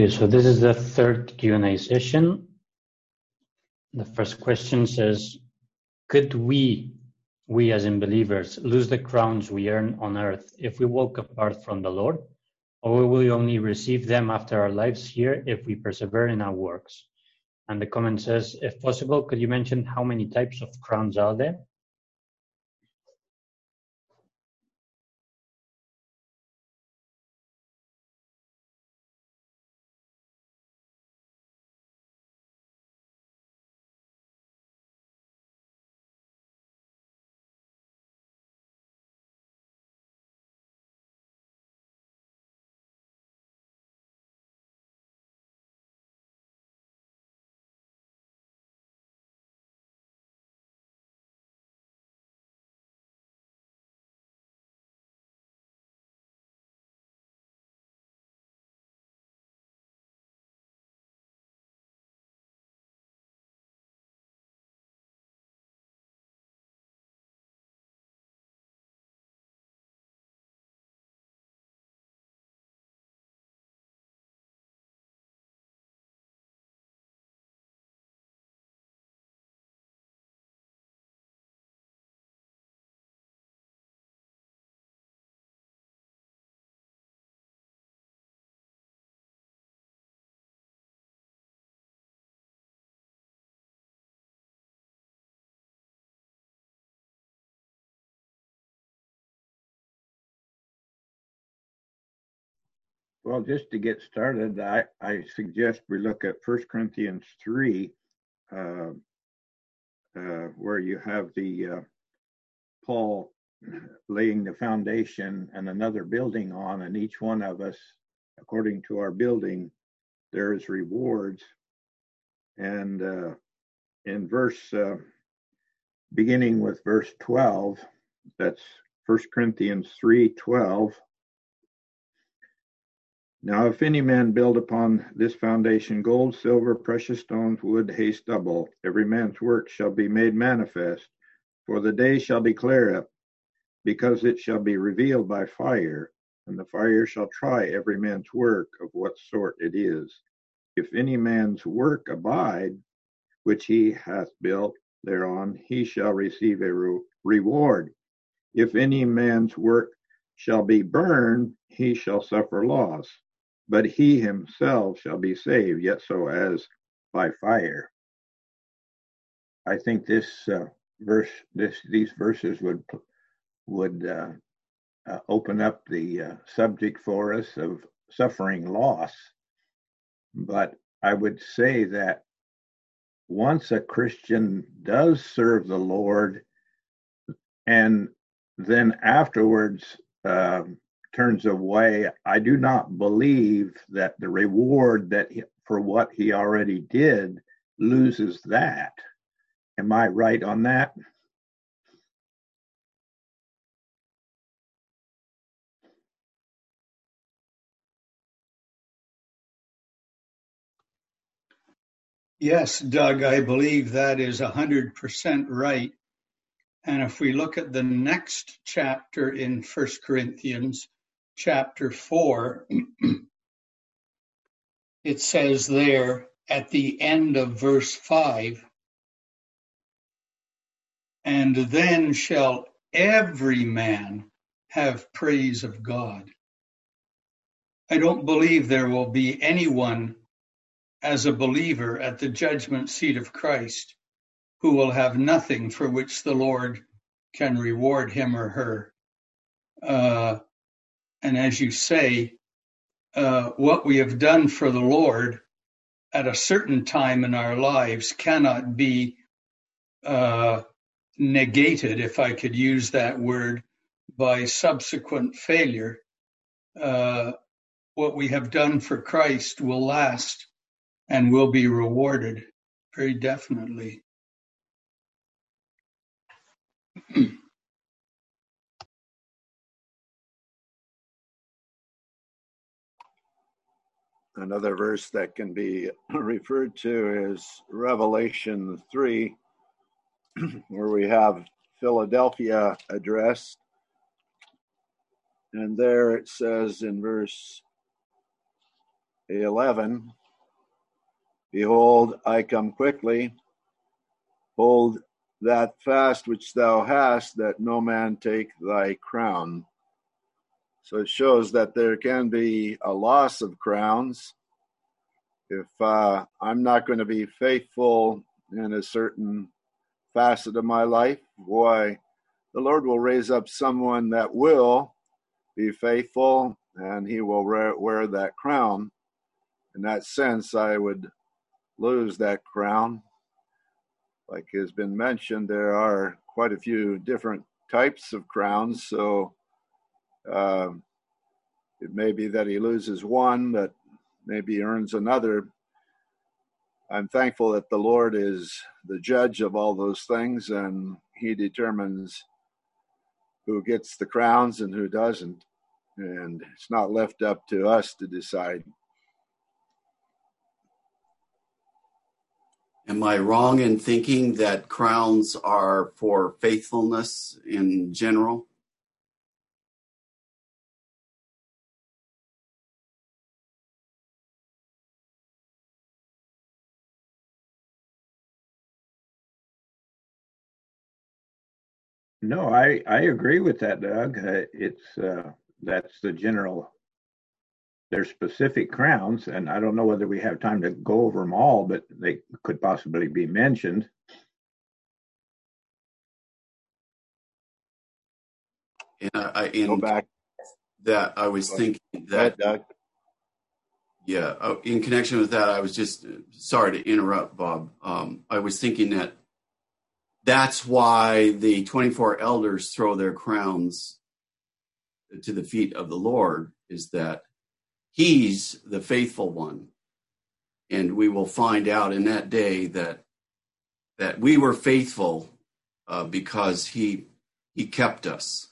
Okay, so this is the third Q&A session. The first question says, could we as in believers, lose the crowns we earn on earth if we walk apart from the Lord? Or will we only receive them after our lives here if we persevere in our works? And the comment says, if possible, could you mention how many types of crowns are there? Well, just to get started, I suggest we look at 1 Corinthians 3, where you have the Paul laying the foundation and another building on, and each one of us, according to our building, there is rewards. And in beginning with verse 12, that's 1 Corinthians 3:12. Now, if any man build upon this foundation gold, silver, precious stones, wood, hay, stubble, every man's work shall be made manifest, for the day shall declare it, because it shall be revealed by fire, and the fire shall try every man's work of what sort it is. If any man's work abide, which he hath built thereon, he shall receive a reward. If any man's work shall be burned, he shall suffer loss, but he himself shall be saved, yet so as by fire. I think these verses would open up the subject for us of suffering loss. But I would say that once a Christian does serve the Lord and then afterwards turns away, I do not believe that the reward for what he already did loses that. Am I right on that? Yes, Doug, I believe that is 100% right. And if we look at the next chapter in 1 Corinthians, chapter 4, it says there at the end of verse 5, and then shall every man have praise of God. I don't believe there will be anyone as a believer at the judgment seat of Christ who will have nothing for which the Lord can reward him or her. And as you say, what we have done for the Lord at a certain time in our lives cannot be negated, if I could use that word, by subsequent failure. What we have done for Christ will last and will be rewarded very definitely. Another verse that can be referred to is Revelation 3, where we have Philadelphia addressed. And there it says in verse 11, behold, I come quickly. Hold that fast which thou hast, that no man take thy crown. So it shows that there can be a loss of crowns. If I'm not going to be faithful in a certain facet of my life, why, the Lord will raise up someone that will be faithful, and he will wear that crown. In that sense, I would lose that crown. Like has been mentioned, there are quite a few different types of crowns, so it may be that he loses one, but maybe earns another. I'm thankful that the Lord is the judge of all those things, and he determines who gets the crowns and who doesn't. And it's not left up to us to decide. Am I wrong in thinking that crowns are for faithfulness in general? No, I agree with that, Doug. That's the general. There's specific crowns, and I don't know whether we have time to go over them all, but they could possibly be mentioned. And Go back. That I was thinking that, Doug. Yeah, in connection with that, I was just, sorry to interrupt, Bob. I was thinking that that's why the 24 elders throw their crowns to the feet of the Lord, is that he's the faithful one. And we will find out in that day that we were faithful because he kept us.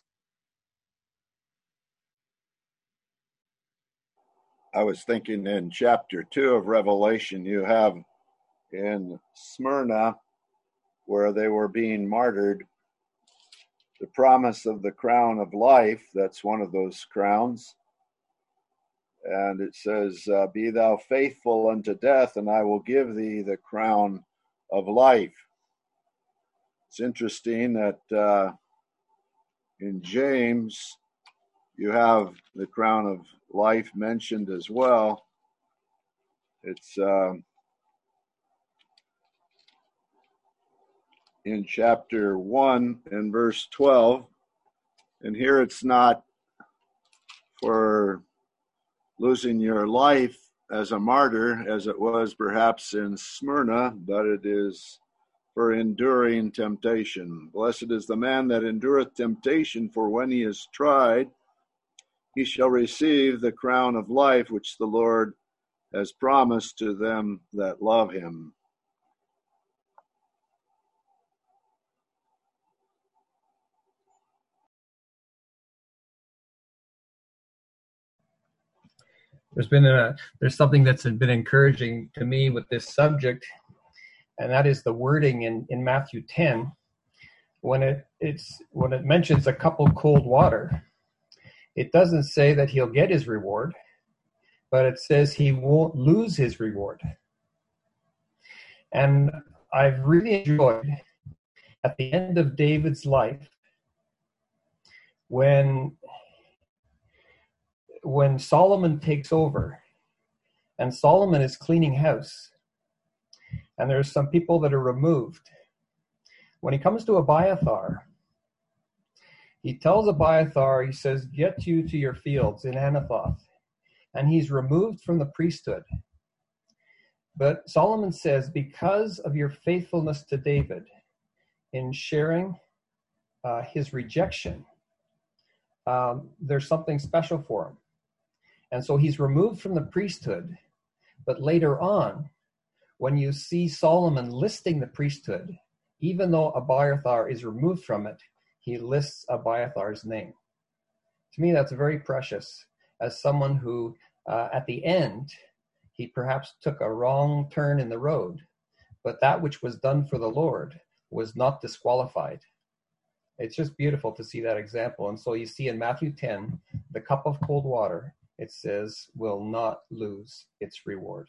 I was thinking in chapter 2 of Revelation, you have in Smyrna, where they were being martyred, the promise of the crown of life. That's one of those crowns. And it says, be thou faithful unto death, and I will give thee the crown of life. It's interesting that in James, you have the crown of life mentioned as well. It's in chapter 1 and verse 12. And here it's not for losing your life as a martyr, as it was perhaps in Smyrna, but it is for enduring temptation. Blessed is the man that endureth temptation, for when he is tried, he shall receive the crown of life, which the Lord has promised to them that love him. There's something that's been encouraging to me with this subject, and that is the wording in Matthew 10 when it mentions a cup of cold water. It doesn't say that he'll get his reward, but it says he won't lose his reward. And I've really enjoyed at the end of David's life when Solomon takes over and Solomon is cleaning house and there's some people that are removed. When he comes to Abiathar, he tells Abiathar, he says, get you to your fields in Anathoth. And he's removed from the priesthood. But Solomon says, because of your faithfulness to David in sharing his rejection, there's something special for him. And so he's removed from the priesthood. But later on, when you see Solomon listing the priesthood, even though Abiathar is removed from it, he lists Abiathar's name. To me, that's very precious, as someone who, at the end, he perhaps took a wrong turn in the road, but that which was done for the Lord was not disqualified. It's just beautiful to see that example. And so you see in Matthew 10, the cup of cold water it says, will not lose its reward.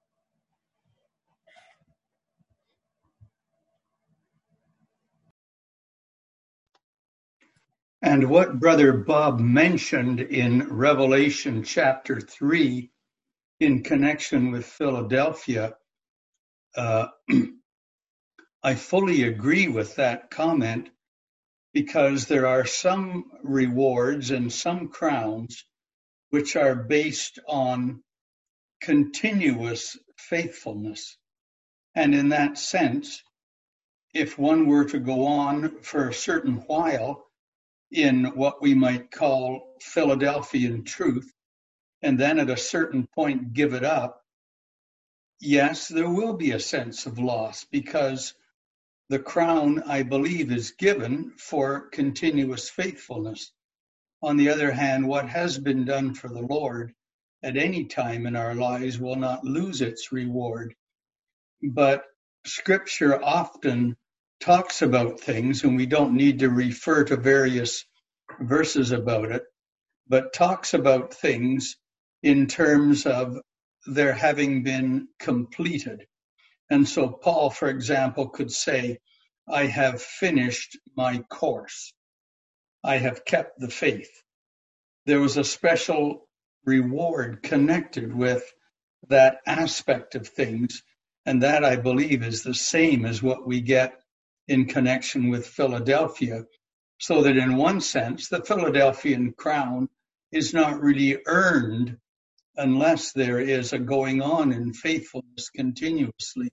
And what Brother Bob mentioned in Revelation chapter 3 in connection with Philadelphia, I fully agree with that comment, because there are some rewards and some crowns which are based on continuous faithfulness. And in that sense, if one were to go on for a certain while in what we might call Philadelphian truth, and then at a certain point give it up, yes, there will be a sense of loss, because the crown, I believe, is given for continuous faithfulness. On the other hand, what has been done for the Lord at any time in our lives will not lose its reward. But Scripture often talks about things, and we don't need to refer to various verses about it, but talks about things in terms of their having been completed. And so Paul, for example, could say, I have finished my course. I have kept the faith. There was a special reward connected with that aspect of things, and that, I believe, is the same as what we get in connection with Philadelphia, so that in one sense, the Philadelphian crown is not really earned unless there is a going on in faithfulness continuously.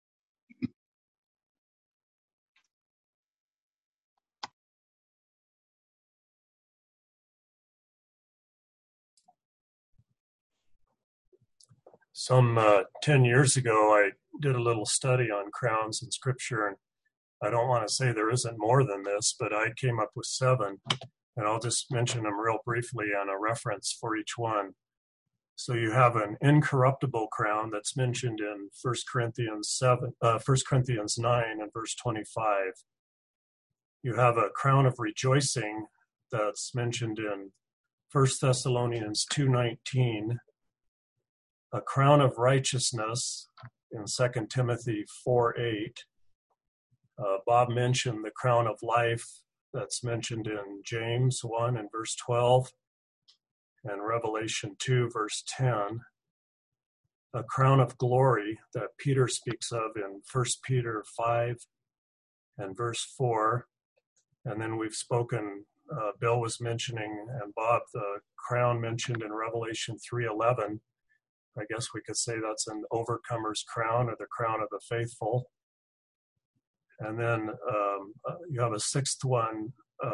Some 10 years ago, I did a little study on crowns in Scripture, and I don't want to say there isn't more than this, but I came up with 7, and I'll just mention them real briefly on a reference for each one. So you have an incorruptible crown that's mentioned in 1 Corinthians 9 and verse 25. You have a crown of rejoicing that's mentioned in 1 Thessalonians 2:19. A crown of righteousness in 2 Timothy 4:8. Bob mentioned the crown of life that's mentioned in James 1 and verse 12 and Revelation 2 verse 10. A crown of glory that Peter speaks of in 1 Peter 5 and verse 4. And then we've spoken, Bill was mentioning, and Bob, the crown mentioned in Revelation 3:11. I guess we could say that's an overcomer's crown, or the crown of the faithful. And then you have a seventh one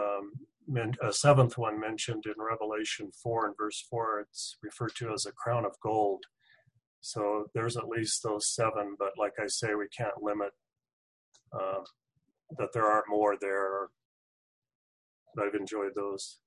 mentioned in Revelation 4 and verse 4. It's referred to as a crown of gold. So there's at least those 7, but like I say, we can't limit that there aren't more there. But I've enjoyed those.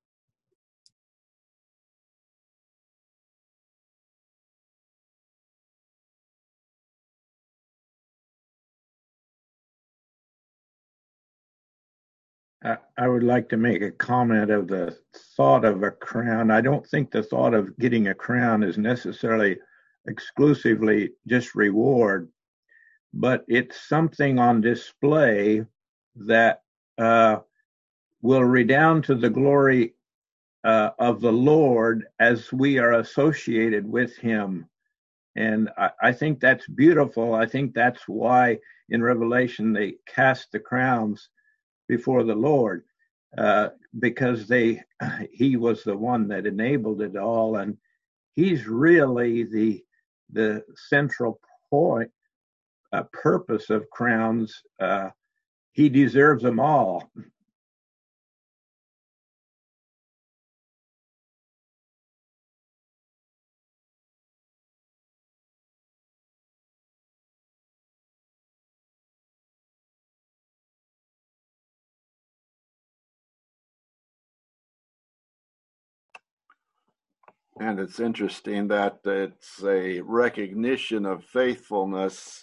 I would like to make a comment of the thought of a crown. I don't think the thought of getting a crown is necessarily exclusively just reward, but it's something on display that will redound to the glory of the Lord as we are associated with Him. And I think that's beautiful. I think that's why in Revelation they cast the crowns before the Lord, because He was the one that enabled it all, and He's really the central point, purpose of crowns. He deserves them all. And it's interesting that it's a recognition of faithfulness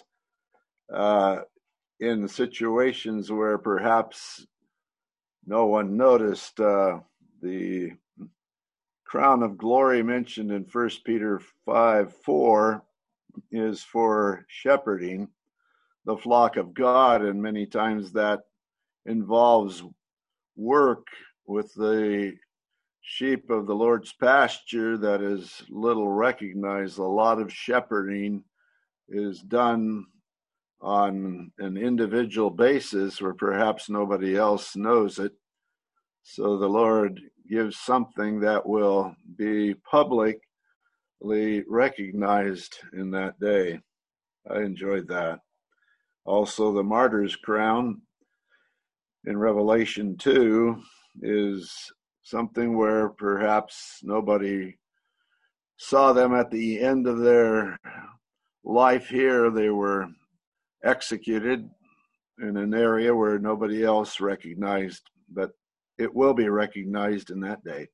in situations where perhaps no one noticed the crown of glory mentioned in 1 Peter 5:4 is for shepherding the flock of God, and many times that involves work with the sheep of the Lord's pasture that is little recognized. A lot of shepherding is done on an individual basis where perhaps nobody else knows it. So the Lord gives something that will be publicly recognized in that day. I enjoyed that. Also, the martyr's crown in Revelation 2 is something where perhaps nobody saw them at the end of their life here. They were executed in an area where nobody else recognized, but it will be recognized in that day.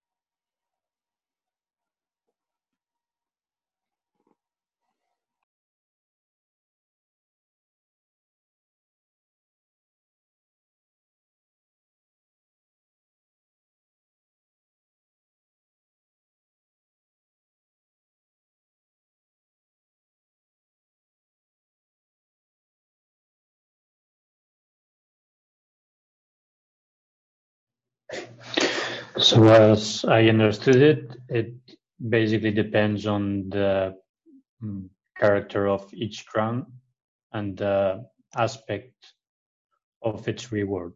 So as I understood it, it basically depends on the character of each crown and the aspect of its reward.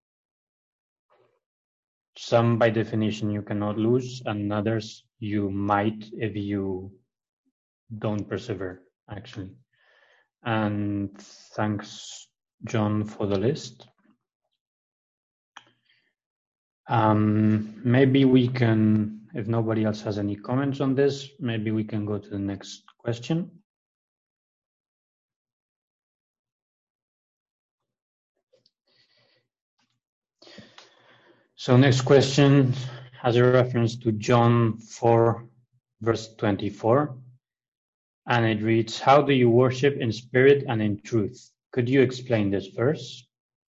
Some, by definition, you cannot lose, and others you might if you don't persevere, actually. And thanks, John, for the list. Maybe we can, if nobody else has any comments on this, maybe we can go to the next question. So next question has a reference to John 4, verse 24, and it reads, "How do you worship in spirit and in truth?" Could you explain this verse?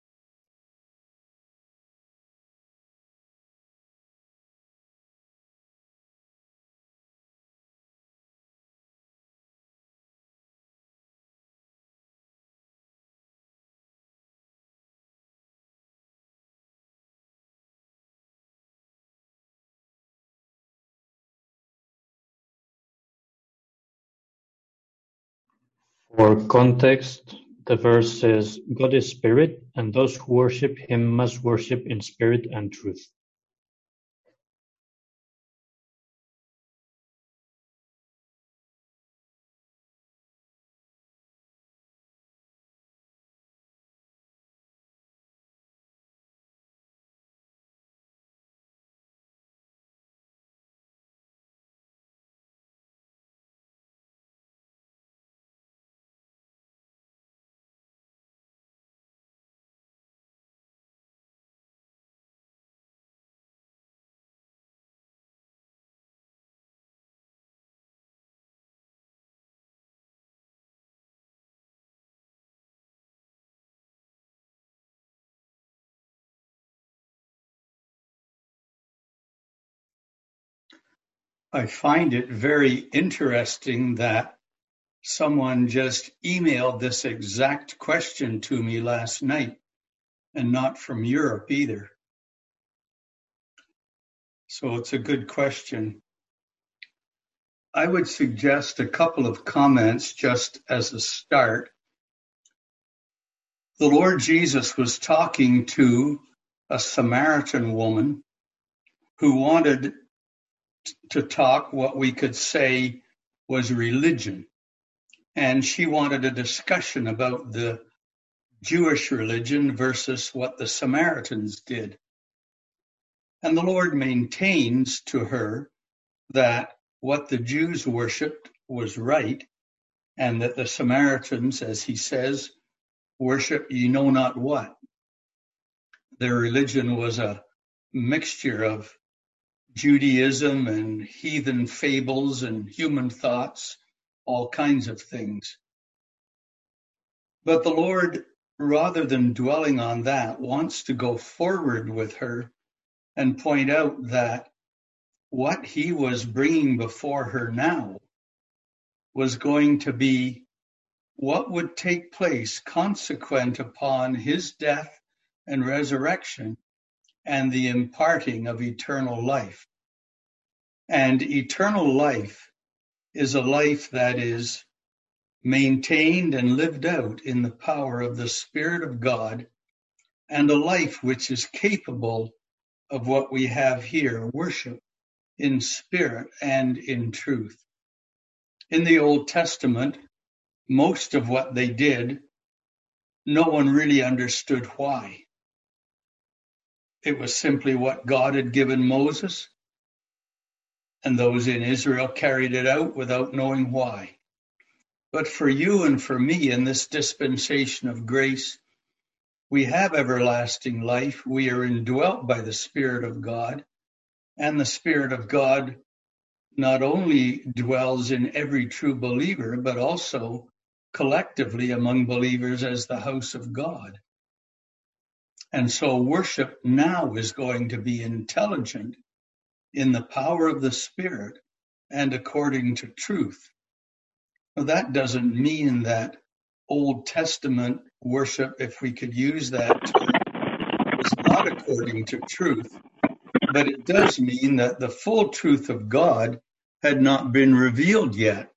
For context, the verse says, "God is spirit, and those who worship him must worship in spirit and truth." I find it very interesting that someone just emailed this exact question to me last night, and not from Europe either. So it's a good question. I would suggest a couple of comments just as a start. The Lord Jesus was talking to a Samaritan woman who wanted to talk what we could say was religion. And she wanted a discussion about the Jewish religion versus what the Samaritans did. And the Lord maintains to her that what the Jews worshipped was right, and that the Samaritans, as he says, worship ye know not what. Their religion was a mixture of Judaism and heathen fables and human thoughts, all kinds of things. But the Lord, rather than dwelling on that, wants to go forward with her and point out that what he was bringing before her now was going to be what would take place consequent upon his death and resurrection and the imparting of eternal life. And eternal life is a life that is maintained and lived out in the power of the Spirit of God, and a life which is capable of what we have here, worship in spirit and in truth. In the Old Testament, most of what they did, no one really understood why. It was simply what God had given Moses, and those in Israel carried it out without knowing why. But for you and for me in this dispensation of grace, we have everlasting life. We are indwelt by the Spirit of God, and the Spirit of God not only dwells in every true believer, but also collectively among believers as the house of God. And so worship now is going to be intelligent in the power of the Spirit and according to truth. Now, that doesn't mean that Old Testament worship, if we could use that term, was not according to truth, but it does mean that the full truth of God had not been revealed yet.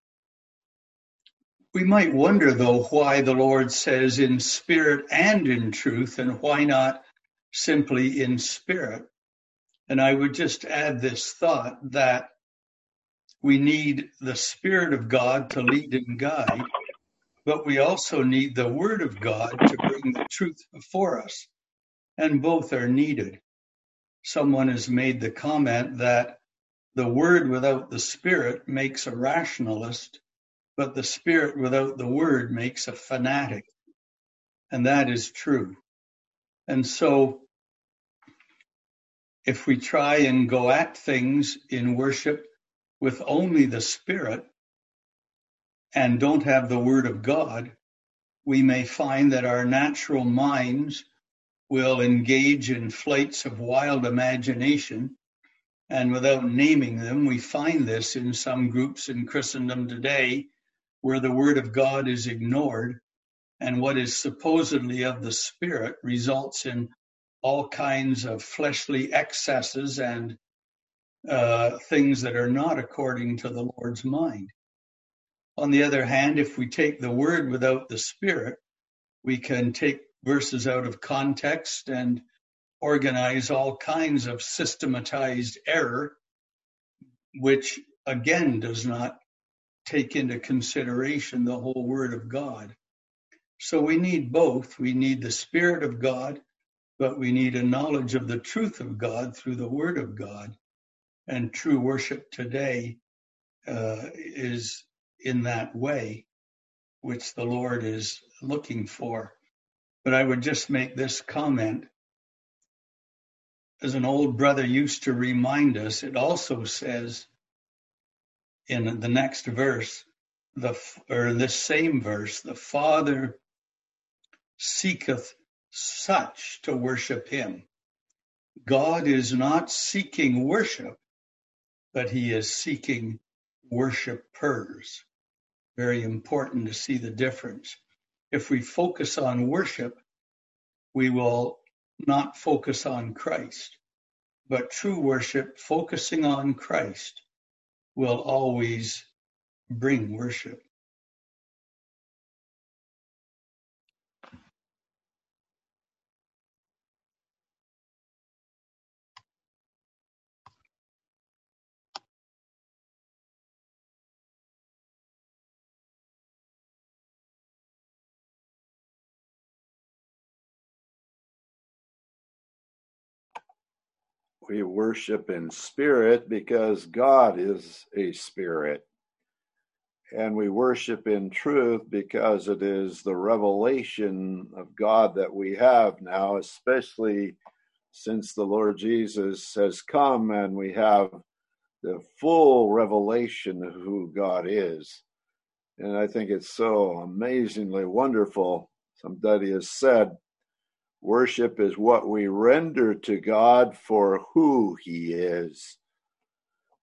We might wonder, though, why the Lord says in spirit and in truth, and why not simply in spirit. And I would just add this thought that we need the Spirit of God to lead and guide, but we also need the Word of God to bring the truth before us, and both are needed. Someone has made the comment that the Word without the Spirit makes a rationalist, but the Spirit without the Word makes a fanatic. And that is true. And so if we try and go at things in worship with only the Spirit and don't have the Word of God, we may find that our natural minds will engage in flights of wild imagination. And without naming them, we find this in some groups in Christendom today where the Word of God is ignored, and what is supposedly of the Spirit results in all kinds of fleshly excesses and things that are not according to the Lord's mind. On the other hand, if we take the Word without the Spirit, we can take verses out of context and organize all kinds of systematized error, which again does not take into consideration the whole Word of God. So we need both. We need the Spirit of God, but we need a knowledge of the truth of God through the Word of God. And true worship today is in that way, which the Lord is looking for. But I would just make this comment. As an old brother used to remind us, it also says in the next verse, this same verse, the Father seeketh such to worship him. God is not seeking worship, but he is seeking worshipers. Very important to see the difference. If we focus on worship, we will not focus on Christ. But true worship, focusing on Christ, will always bring worship. We worship in spirit because God is a spirit. And we worship in truth because it is the revelation of God that we have now, especially since the Lord Jesus has come and we have the full revelation of who God is. And I think it's so amazingly wonderful. Somebody has said, worship is what we render to God for who he is.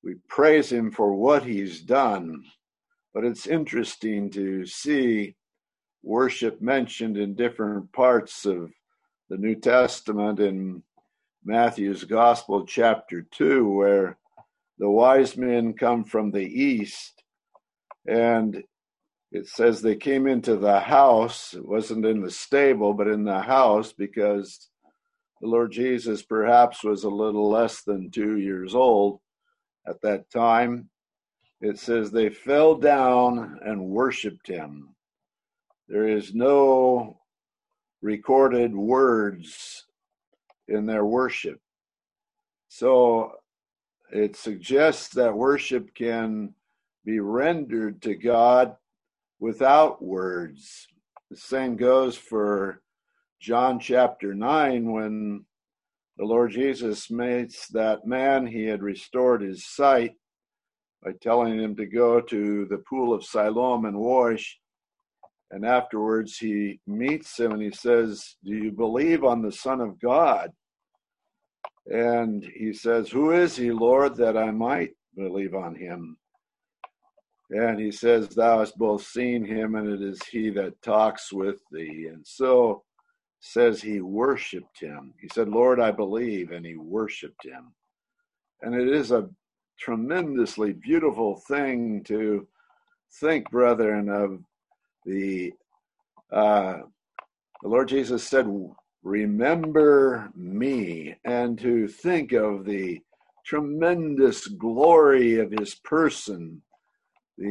we praise him for what he's done. But it's interesting to see worship mentioned in different parts of the New Testament, in Matthew's Gospel, chapter 2, where the wise men come from the east, and it says they came into the house. It wasn't in the stable, but in the house, because the Lord Jesus perhaps was a little less than 2 years old at that time. It says they fell down and worshiped him. There is no recorded words in their worship. So it suggests that worship can be rendered to God without words. The same goes for John chapter 9, when the Lord Jesus makes that man, he had restored his sight by telling him to go to the pool of Siloam and wash. And afterwards he meets him and he says, "Do you believe on the Son of God?" And he says, "Who is he, Lord, that I might believe on him?" And he says, "Thou hast both seen him, and it is he that talks with thee." And so says he worshiped him. He said, "Lord, I believe," and he worshiped him. And it is a tremendously beautiful thing to think, brethren, of the Lord Jesus said, "Remember me," and to think of the tremendous glory of his person, the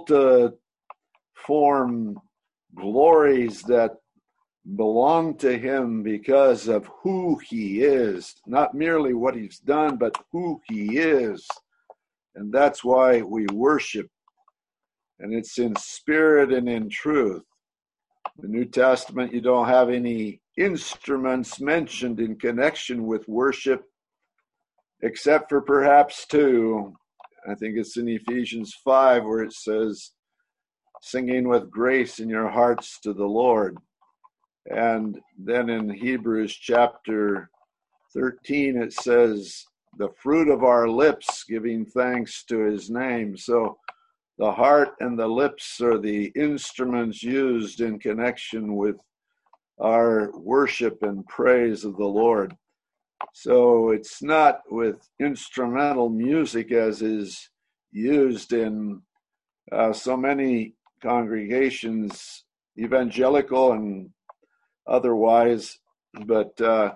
multiform glories that belong to him because of who he is, not merely what he's done, but who he is. And that's why we worship. And it's in spirit and in truth. The New Testament, you don't have any instruments mentioned in connection with worship, except for perhaps two. I think it's in Ephesians 5, where it says, "Singing with grace in your hearts to the Lord." And then in Hebrews chapter 13, it says, "The fruit of our lips, giving thanks to his name." So the heart and the lips are the instruments used in connection with our worship and praise of the Lord. So it's not with instrumental music as is used in so many congregations, evangelical and otherwise, but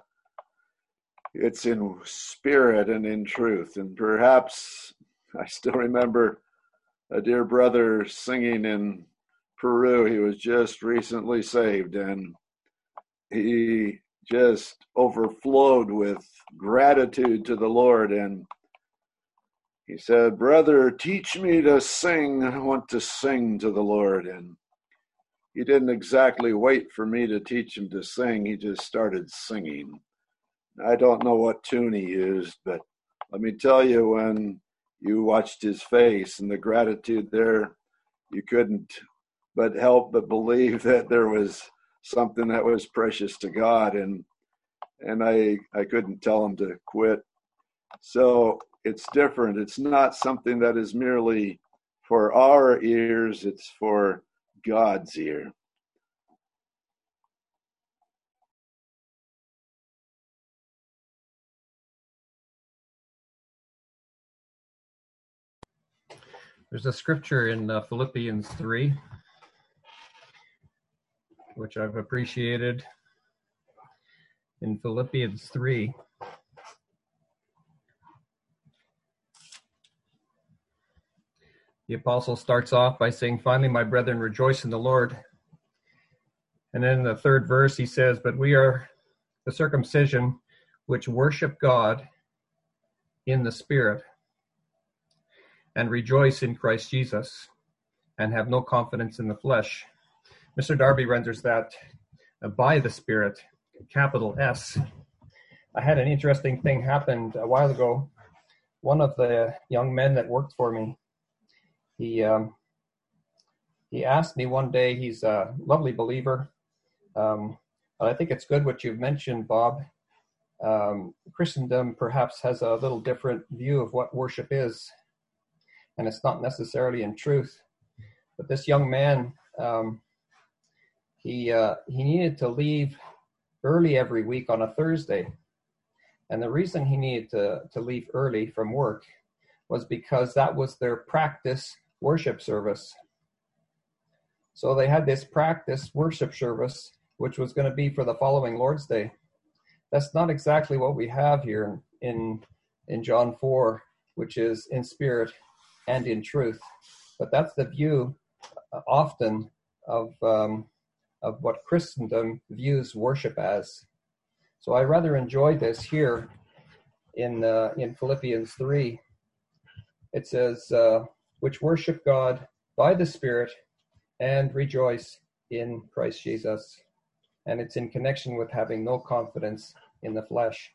it's in spirit and in truth. And perhaps I still remember a dear brother singing in Peru. He was just recently saved, and he just overflowed with gratitude to the Lord. And he said, "Brother, teach me to sing. I want to sing to the Lord." And he didn't exactly wait for me to teach him to sing. He just started singing. I don't know what tune he used, but let me tell you, when you watched his face and the gratitude there, you couldn't but help but believe that there was something that was precious to God, and I couldn't tell him to quit. So it's different. It's not something that is merely for our ears, it's for God's ear. There's a scripture in Philippians 3, which I've appreciated. In Philippians 3, the apostle starts off by saying, "Finally, my brethren, rejoice in the Lord." And then in the third verse, he says, "But we are the circumcision which worship God in the Spirit and rejoice in Christ Jesus and have no confidence in the flesh." Mr. Darby renders that by the Spirit, capital S. I had an interesting thing happen a while ago. One of the young men that worked for me, he asked me one day, he's a lovely believer, but I think it's good what you've mentioned, Bob. Christendom perhaps has a little different view of what worship is. and it's not necessarily in truth. But this young man, he needed to leave early every week on a Thursday. And the reason he needed to leave early from work was because that was their practice worship service. So they had this practice worship service, which was going to be for the following Lord's Day. That's not exactly what we have here in John 4, which is in spirit and in truth. But that's the view often of what Christendom views worship as. So I rather enjoyed this here in Philippians 3. It says, which worship God by the Spirit and rejoice in Christ Jesus. And it's in connection with having no confidence in the flesh.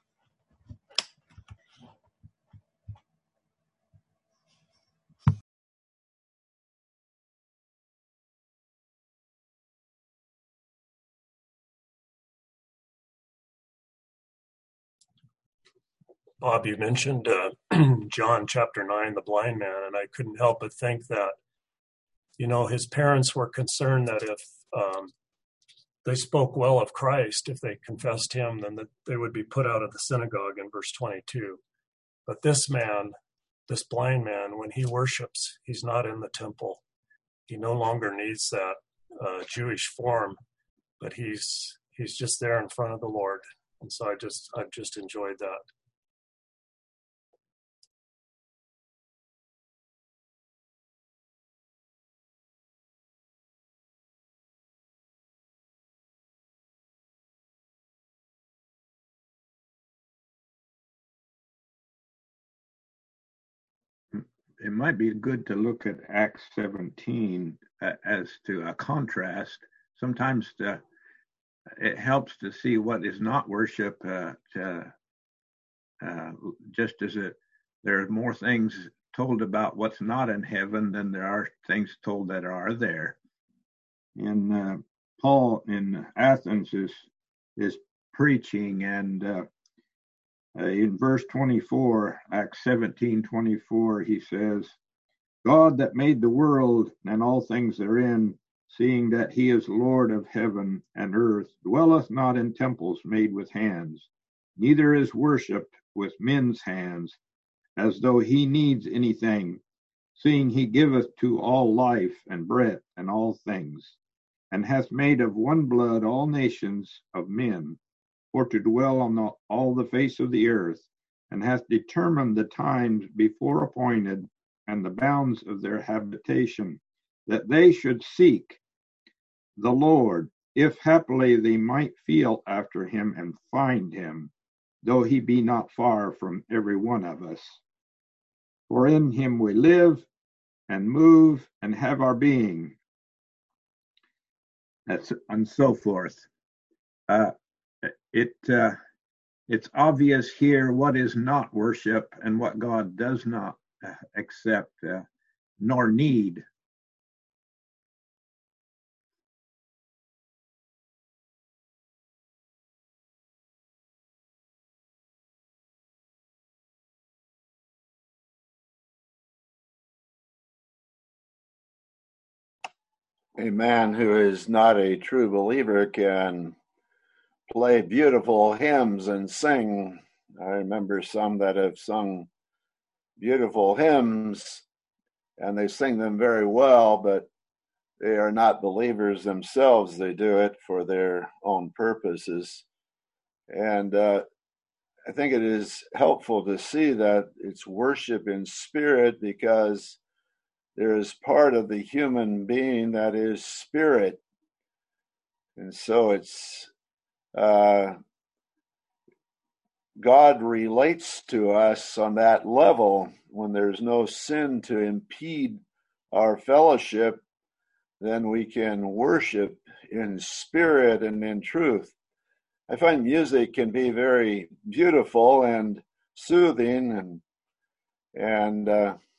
Bob, you mentioned John chapter 9, the blind man, and I couldn't help but think that, his parents were concerned that if they spoke well of Christ, if they confessed him, then that they would be put out of the synagogue in verse 22. But this man, this blind man, when he worships, he's not in the temple. He no longer needs that Jewish form, but he's just there in front of the Lord. And so I've just enjoyed that. It might be good to look at Acts 17 as to a contrast. Sometimes it helps to see what is not worship, just as there are more things told about what's not in heaven than there are things told that are there. And Paul in Athens is preaching, and in verse 24, Acts 17:24, he says, God that made the world and all things therein, seeing that he is Lord of heaven and earth, dwelleth not in temples made with hands, neither is worshipped with men's hands, as though he needs anything, seeing he giveth to all life and breath and all things, and hath made of one blood all nations of men, for to dwell on all the face of the earth, and hath determined the times before appointed and the bounds of their habitation, that they should seek the Lord, if haply they might feel after him and find him, though he be not far from every one of us. For in him we live and move and have our being, and so forth. It's obvious here what is not worship and what God does not accept nor need. A man who is not a true believer can play beautiful hymns and sing. I remember some that have sung beautiful hymns and they sing them very well, but they are not believers themselves. They do it for their own purposes. And I think it is helpful to see that it's worship in spirit, because there is part of the human being that is spirit. And so it's God relates to us on that level. When there's no sin to impede our fellowship, then we can worship in spirit and in truth. I find music can be very beautiful and soothing, and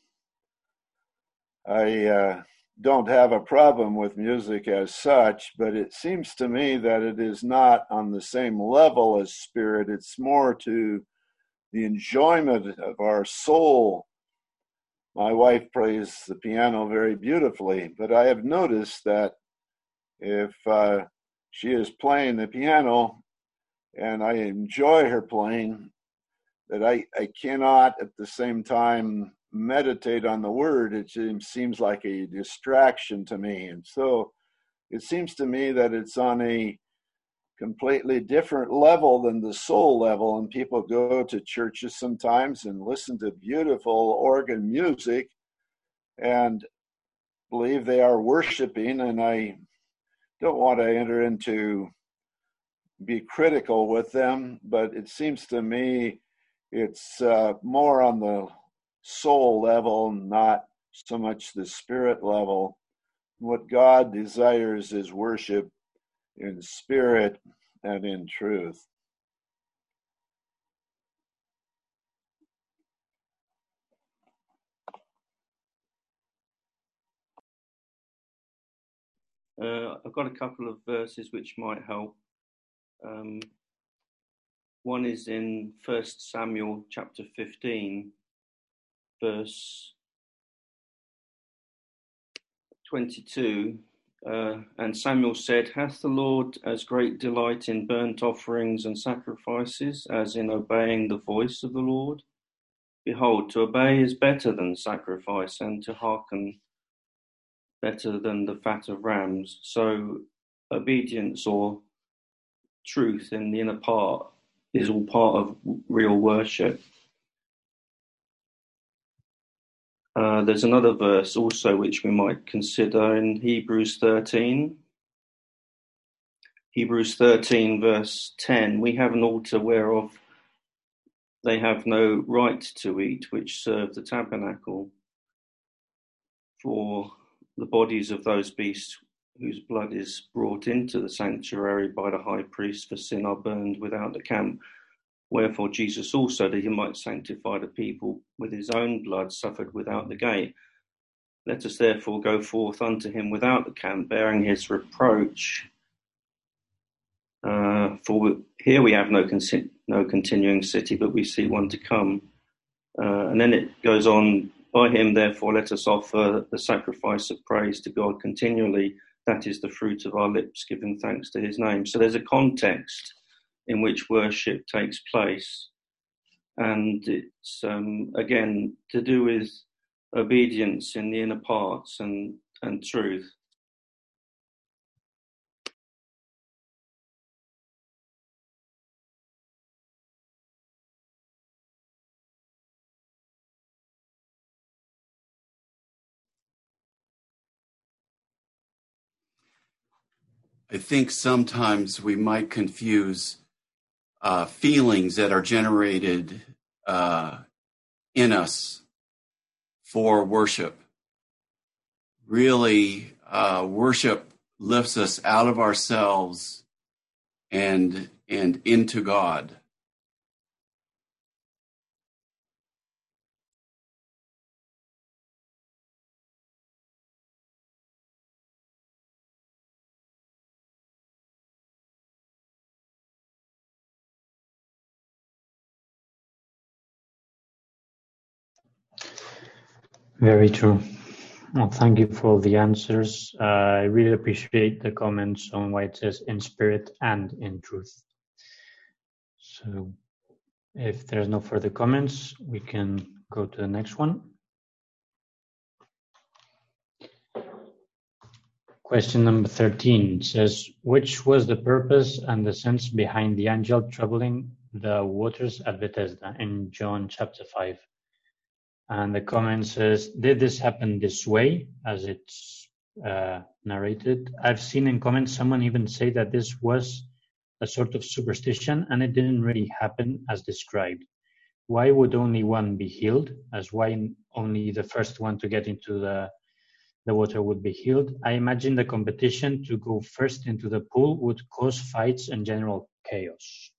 I don't have a problem with music as such, but it seems to me that it is not on the same level as spirit. It's more to the enjoyment of our soul My wife plays the piano very beautifully, but I have noticed that if she is playing the piano and I enjoy her playing, that I cannot at the same time meditate on the word. It seems like a distraction to me. And so it seems to me that it's on a completely different level than the soul level. And people go to churches sometimes and listen to beautiful organ music and believe they are worshiping. And I don't want to enter into be critical with them, but it seems to me it's more on the soul level, not so much the spirit level. What God desires is worship in spirit and in truth. I've got a couple of verses which might help. One is in 1 Samuel chapter 15, verse 22. And Samuel said, "Hath the Lord as great delight in burnt offerings and sacrifices as in obeying the voice of the Lord? Behold, to obey is better than sacrifice, and to hearken better than the fat of rams." So obedience or truth in the inner part is all part of real worship. There's another verse also which we might consider in Hebrews 13. Hebrews 13 verse 10, "We have an altar whereof they have no right to eat, which serve the tabernacle. For the bodies of those beasts whose blood is brought into the sanctuary by the high priest for sin are burned without the camp. Wherefore Jesus also, that he might sanctify the people with his own blood, suffered without the gate. Let us therefore go forth unto him without the camp, bearing his reproach. For here we have no continuing city, but we see one to come." And then it goes on, "By him therefore let us offer the sacrifice of praise to God continually. That is the fruit of our lips, giving thanks to his name." So there's a context in which worship takes place. And it's, again, to do with obedience in the inner parts and truth. I think sometimes we might confuse feelings that are generated in us for worship. Really, worship lifts us out of ourselves and into God. Very true. Well, thank you for all the answers. I really appreciate the comments on why it says in spirit and in truth. So if there's no further comments, we can go to the next one. Question number 13 says, which was the purpose and the sense behind the angel troubling the waters at Bethesda in John chapter 5? And the comment says, did this happen this way, as it's narrated? I've seen in comments someone even say that this was a sort of superstition and it didn't really happen as described. Why would only one be healed? As why only the first one to get into the water would be healed? I imagine the competition to go first into the pool would cause fights and general chaos.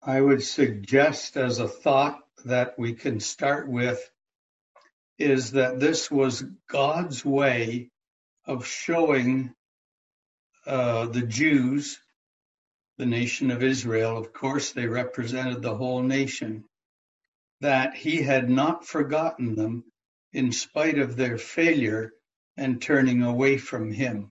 I would suggest as a thought that we can start with is that this was God's way of showing the Jews, the nation of Israel, of course, they represented the whole nation, that he had not forgotten them in spite of their failure and turning away from him.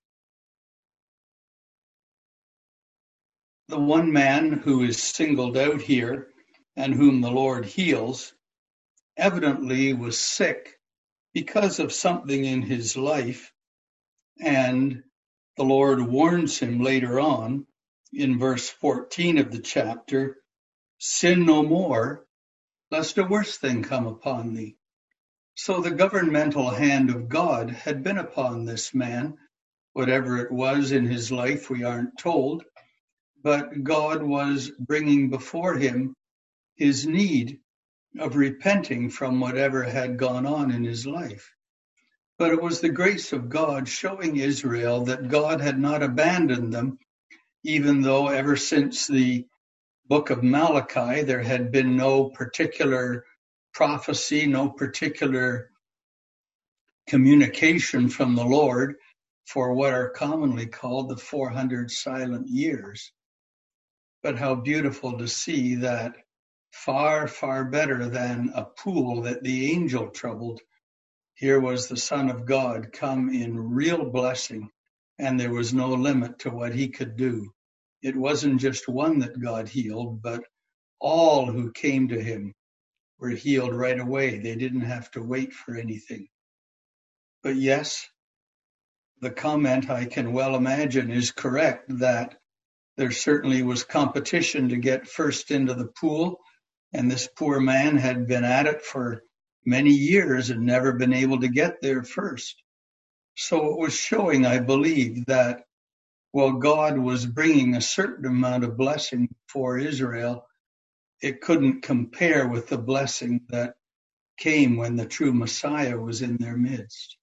The one man who is singled out here and whom the Lord heals evidently was sick because of something in his life, and the Lord warns him later on in verse 14 of the chapter, sin no more, lest a worse thing come upon thee. So the governmental hand of God had been upon this man. Whatever it was in his life, we aren't told, but God was bringing before him his need of repenting from whatever had gone on in his life. But it was the grace of God showing Israel that God had not abandoned them, even though ever since the book of Malachi, there had been no particular prophecy, no particular communication from the Lord for what are commonly called the 400 silent years. But how beautiful to see that far, far better than a pool that the angel troubled, here was the Son of God come in real blessing, and there was no limit to what he could do. It wasn't just one that God healed, but all who came to him were healed right away. They didn't have to wait for anything. But yes, the comment I can well imagine is correct that there certainly was competition to get first into the pool, and this poor man had been at it for many years and never been able to get there first. So it was showing, I believe, that while God was bringing a certain amount of blessing for Israel, it couldn't compare with the blessing that came when the true Messiah was in their midst.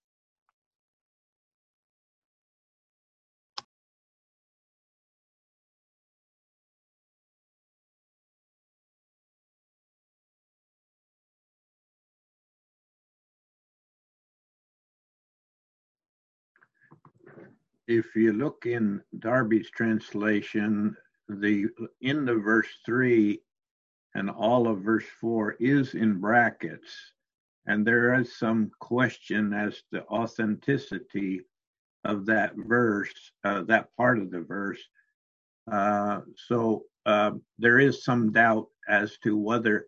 If you look in Darby's translation, in the verse 3 and all of verse 4 is in brackets, and there is some question as to authenticity of that verse, that part of the verse. So there is some doubt as to whether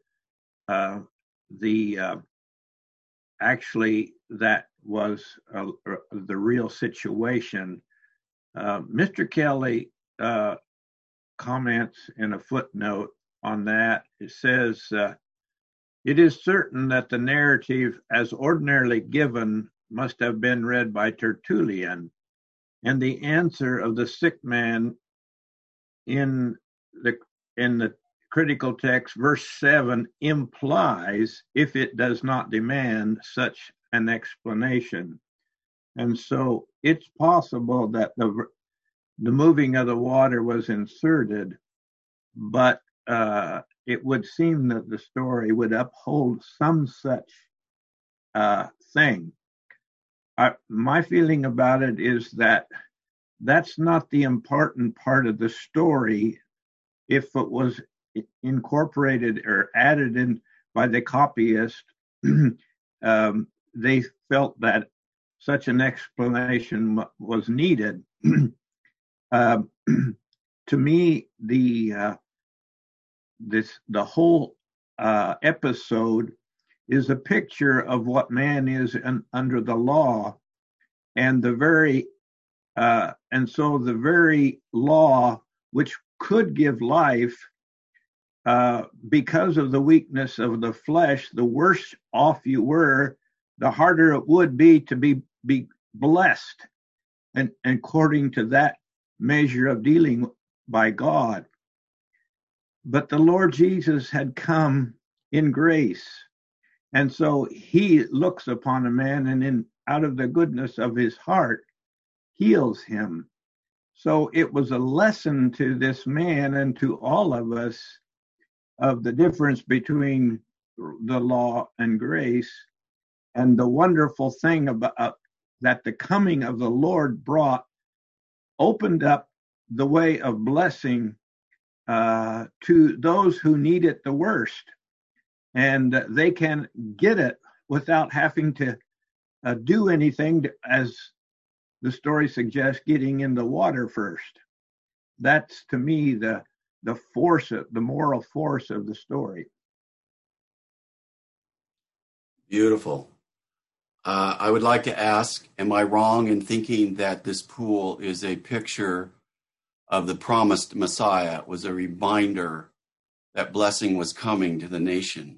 actually that was the real situation. Mr. Kelly comments in a footnote on that. It says, it is certain that the narrative as ordinarily given must have been read by Tertullian, and the answer of the sick man in the critical text, verse 7, implies, if it does not demand such an explanation. And so it's possible that the moving of the water was inserted, but it would seem that the story would uphold some such thing. My feeling about it is that that's not the important part of the story. If it was incorporated or added in by the copyist, they felt that such an explanation was needed. To me, the whole episode is a picture of what man is under the law, and the very law which could give life, because of the weakness of the flesh, the worse off you were, the harder it would be to be blessed, and according to that measure of dealing by God. But the Lord Jesus had come in grace, and so he looks upon a man and out of the goodness of his heart heals him. So it was a lesson to this man and to all of us of the difference between the law and grace, and the wonderful thing about that the coming of the Lord opened up the way of blessing to those who need it the worst, and they can get it without having to do anything, as the story suggests, getting in the water first. That's, to me, the moral force of the story. Beautiful. I would like to ask, am I wrong in thinking that this pool is a picture of the promised Messiah? It was a reminder that blessing was coming to the nation.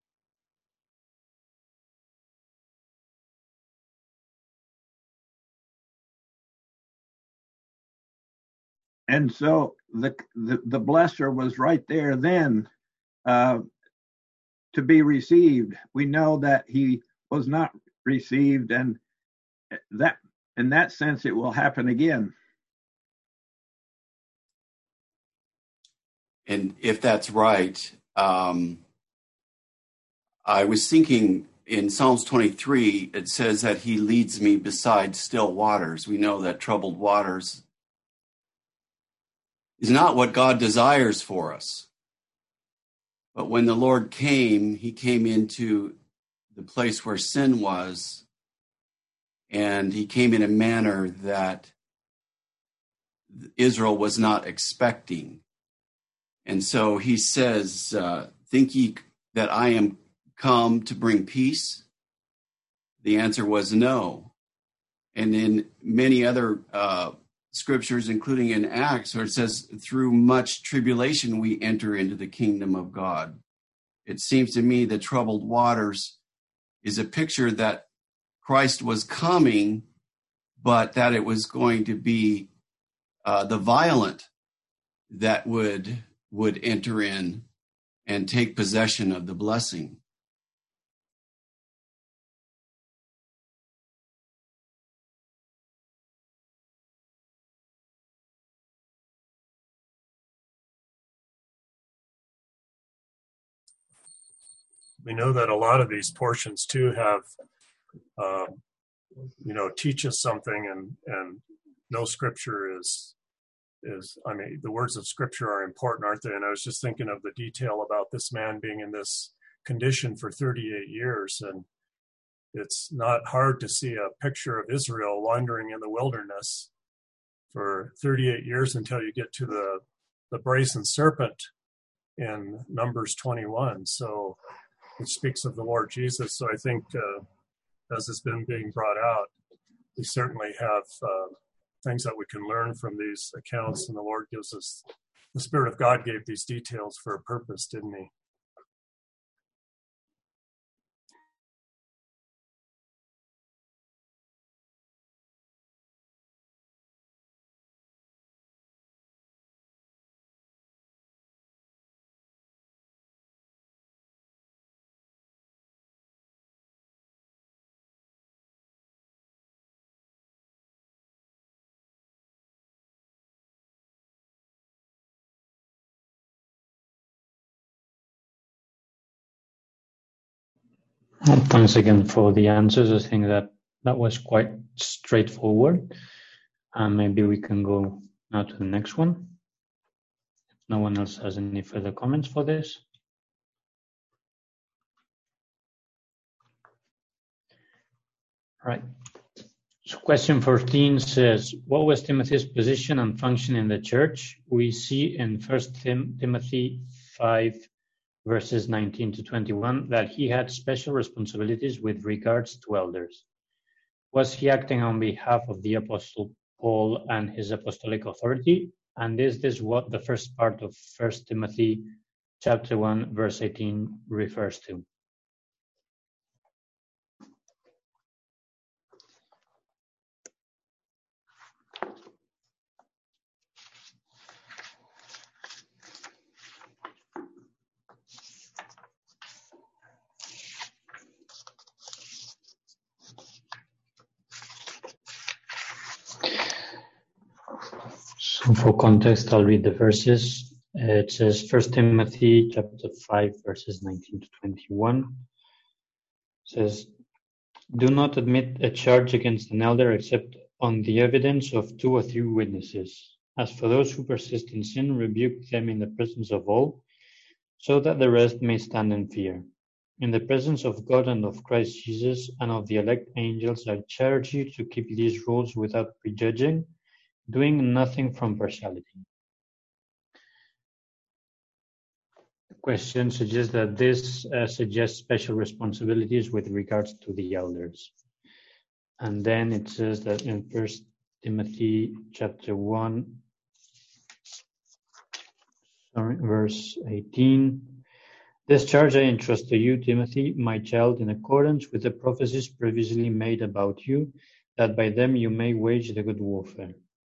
And so the blesser was right there then to be received. We know that he was not received, and that in that sense it will happen again. And if that's right, I was thinking in Psalms 23, it says that he leads me beside still waters. We know that troubled waters is not what God desires for us. But when the Lord came, he came into the place where sin was, and he came in a manner that Israel was not expecting. And so he says, think ye that I am come to bring peace? The answer was no. And in many other scriptures, including in Acts, where it says, through much tribulation we enter into the kingdom of God. It seems to me the troubled waters is a picture that Christ was coming, but that it was going to be the violent that would enter in and take possession of the blessing. We know that a lot of these portions too have, teach us something, and no scripture is, I mean, the words of scripture are important, aren't they? And I was just thinking of the detail about this man being in this condition for 38 years. And it's not hard to see a picture of Israel wandering in the wilderness for 38 years until you get to the brazen serpent in Numbers 21. So it speaks of the Lord Jesus. So I think, as has been being brought out, we certainly have things that we can learn from these accounts, and the Lord gives us, the Spirit of God gave these details for a purpose, didn't he? Thanks again for the answers. I think that was quite straightforward. Maybe we can go now to the next one. If no one else has any further comments for this. Right. So question 14 says, what was Timothy's position and function in the church? We see in 1 Timothy 5, verses 19 to 21, that he had special responsibilities with regards to elders. Was he acting on behalf of the Apostle Paul and his apostolic authority? And is this what the first part of 1 Timothy chapter 1, verse 18 refers to? So for context, I'll read the verses. It says 1 Timothy chapter 5, verses 19 to 21. It says, "Do not admit a charge against an elder except on the evidence of 2 or 3 witnesses. As for those who persist in sin, rebuke them in the presence of all, so that the rest may stand in fear. In the presence of God and of Christ Jesus and of the elect angels, I charge you to keep these rules without prejudging, doing nothing from partiality." The question suggests that this suggests special responsibilities with regards to the elders. And then it says that in 1 Timothy chapter 1, verse 18, "This charge I entrust to you, Timothy, my child, in accordance with the prophecies previously made about you, that by them you may wage the good warfare."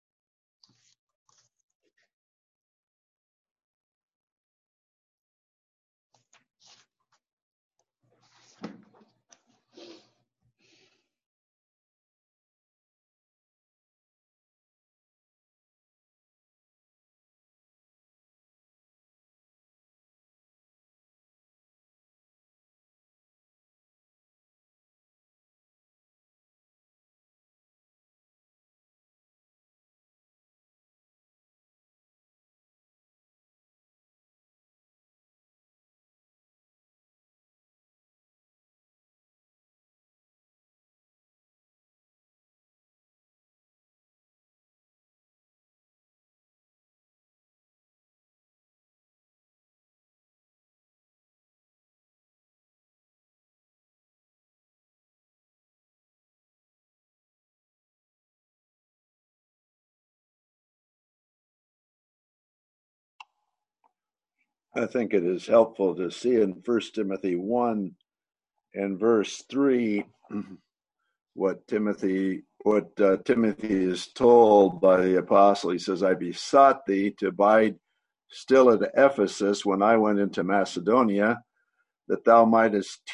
I think it is helpful to see in 1 Timothy 1 and verse 3 what Timothy is told by the apostle. He says, "I besought thee to abide still at Ephesus when I went into Macedonia, that thou mightest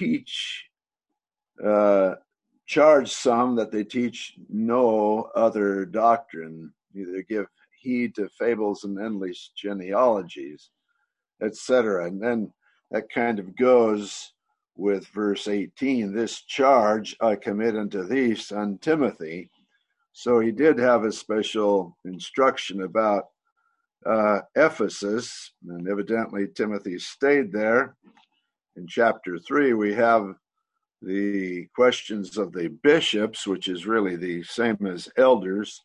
charge some that they teach no other doctrine, neither give heed to fables and endless genealogies," etc. And then that kind of goes with verse 18, "This charge I commit unto thee, son Timothy." So he did have a special instruction about Ephesus, and evidently Timothy stayed there. In chapter 3, we have the questions of the bishops, which is really the same as elders.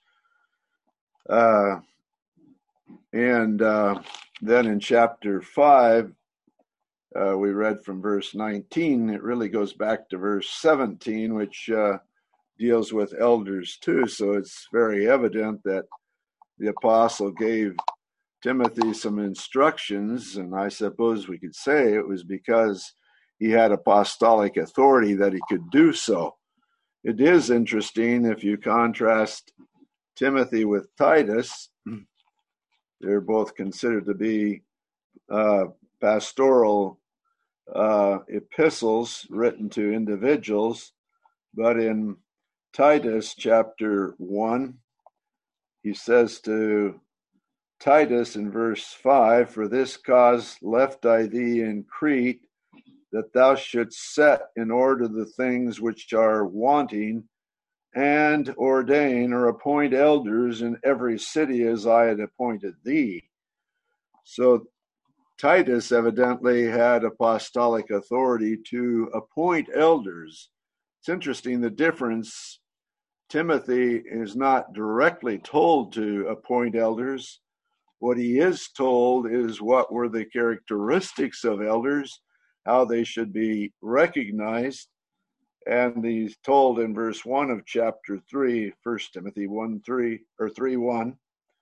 And then in chapter 5, we read from verse 19. It really goes back to verse 17, which deals with elders too. So it's very evident that the apostle gave Timothy some instructions, and I suppose we could say it was because he had apostolic authority that he could do so. It is interesting if you contrast Timothy with Titus. They're both considered to be pastoral epistles written to individuals, but in Titus chapter 1, he says to Titus in verse 5, "For this cause left I thee in Crete, that thou shouldst set in order the things which are wanting, and ordain or appoint elders in every city as I had appointed thee." So Titus evidently had apostolic authority to appoint elders. It's interesting, the difference. Timothy is not directly told to appoint elders. What he is told is what were the characteristics of elders, how they should be recognized. And he's told in verse 1 of chapter 3, 1 Timothy 3:1,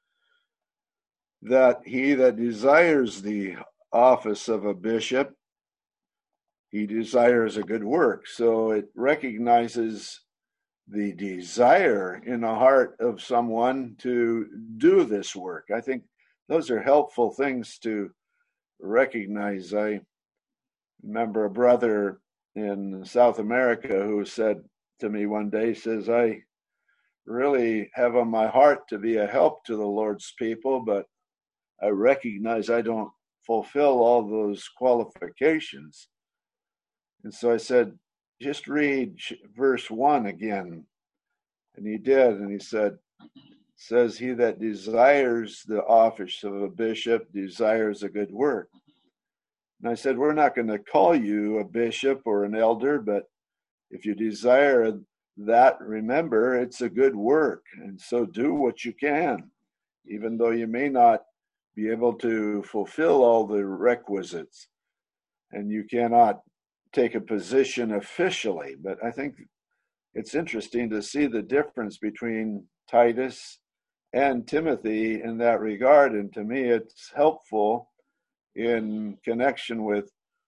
that he that desires the office of a bishop, he desires a good work. So it recognizes the desire in the heart of someone to do this work. I think those are helpful things to recognize. I remember a brother in South America who said to me one day, says, "I really have on my heart to be a help to the Lord's people, but I recognize I don't fulfill all those qualifications. And so I said, just read verse 1 again. And he did. And he said, says, he that desires the office of a bishop desires a good work. And I said, we're not going to call you a bishop or an elder, but if you desire that, remember, it's a good work. And so do what you can, even though you may not be able to fulfill all the requisites and you cannot take a position officially. But I think it's interesting to see the difference between Titus and Timothy in that regard. And to me, it's helpful in connection with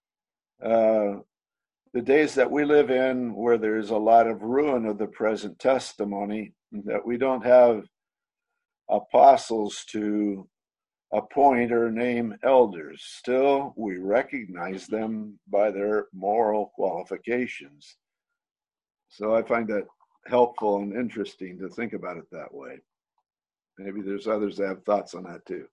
the days that we live in, where there's a lot of ruin of the present testimony, that we don't have apostles to appoint or name elders. Still, we recognize them by their moral qualifications. So I find that helpful and interesting to think about it that way. Maybe there's others that have thoughts on that too.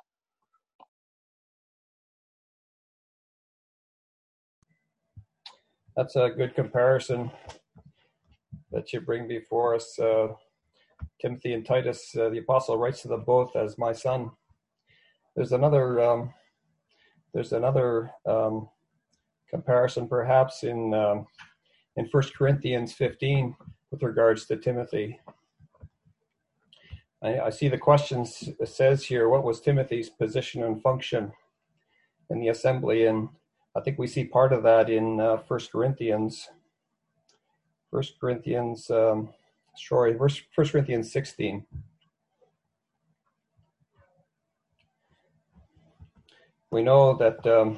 That's a good comparison that you bring before us. Timothy and Titus, the apostle writes to them both as my son. There's another comparison perhaps in 1 Corinthians 15 with regards to Timothy. I see the question says here, what was Timothy's position and function in the assembly? And I think we see part of that in 1 Corinthians 16. We know that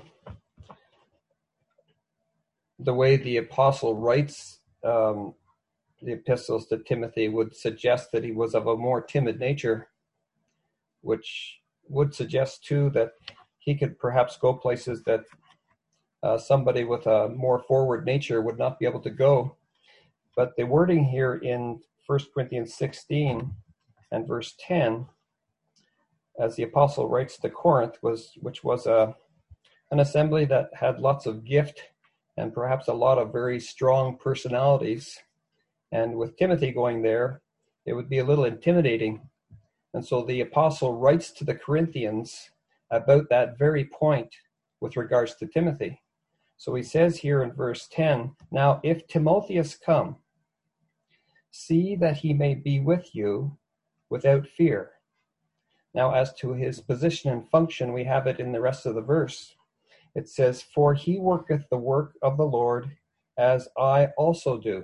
the way the apostle writes the epistles to Timothy would suggest that he was of a more timid nature, which would suggest too that he could perhaps go places that somebody with a more forward nature would not be able to go. But the wording here in 1 Corinthians 16 and verse 10, as the apostle writes to Corinth, which was an assembly that had lots of gift and perhaps a lot of very strong personalities. And with Timothy going there, it would be a little intimidating. And so the apostle writes to the Corinthians about that very point with regards to Timothy. So he says here in verse 10, now if Timotheus come, see that he may be with you without fear. Now as to his position and function, we have it in the rest of the verse. It says, for he worketh the work of the Lord, as I also do.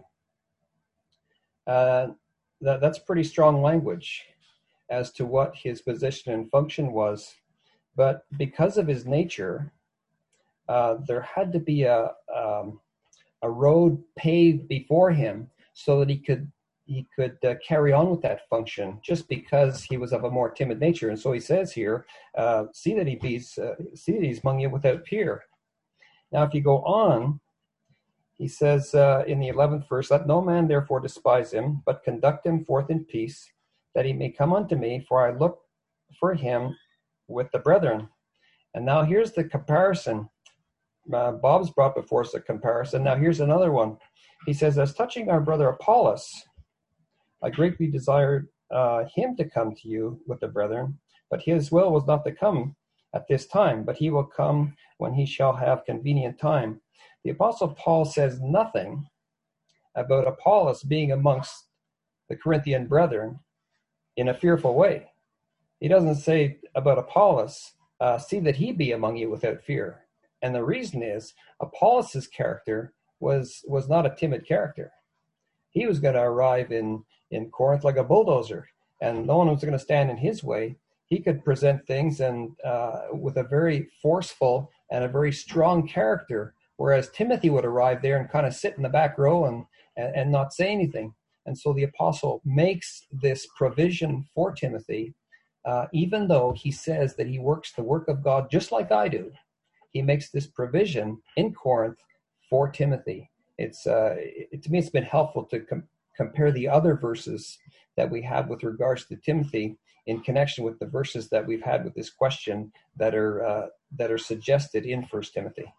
That's pretty strong language as to what his position and function was. But because of his nature, there had to be a road paved before him so that he could carry on with that function, just because he was of a more timid nature. And so he says here, see that he's among you without fear. Now, if you go on, he says in the 11th verse, let no man therefore despise him, but conduct him forth in peace, that he may come unto me, for I look for him with the brethren. And now here's the comparison. Bob's brought before us a comparison. Now here's another one. He says, as touching our brother Apollos, I greatly desired him to come to you with the brethren, but his will was not to come at this time, but he will come when he shall have convenient time. The Apostle Paul says nothing about Apollos being amongst the Corinthian brethren in a fearful way. He doesn't say about Apollos, see that he be among you without fear. And the reason is, Apollos' character was not a timid character. He was going to arrive in Corinth like a bulldozer, and no one was going to stand in his way. He could present things and with a very forceful and a very strong character, whereas Timothy would arrive there and kind of sit in the back row and not say anything. And so the apostle makes this provision for Timothy, even though he says that he works the work of God just like I do. He makes this provision in Corinth for Timothy. To me, it's been helpful to compare the other verses that we have with regards to Timothy in connection with the verses that we've had with this question that are suggested in 1 Timothy.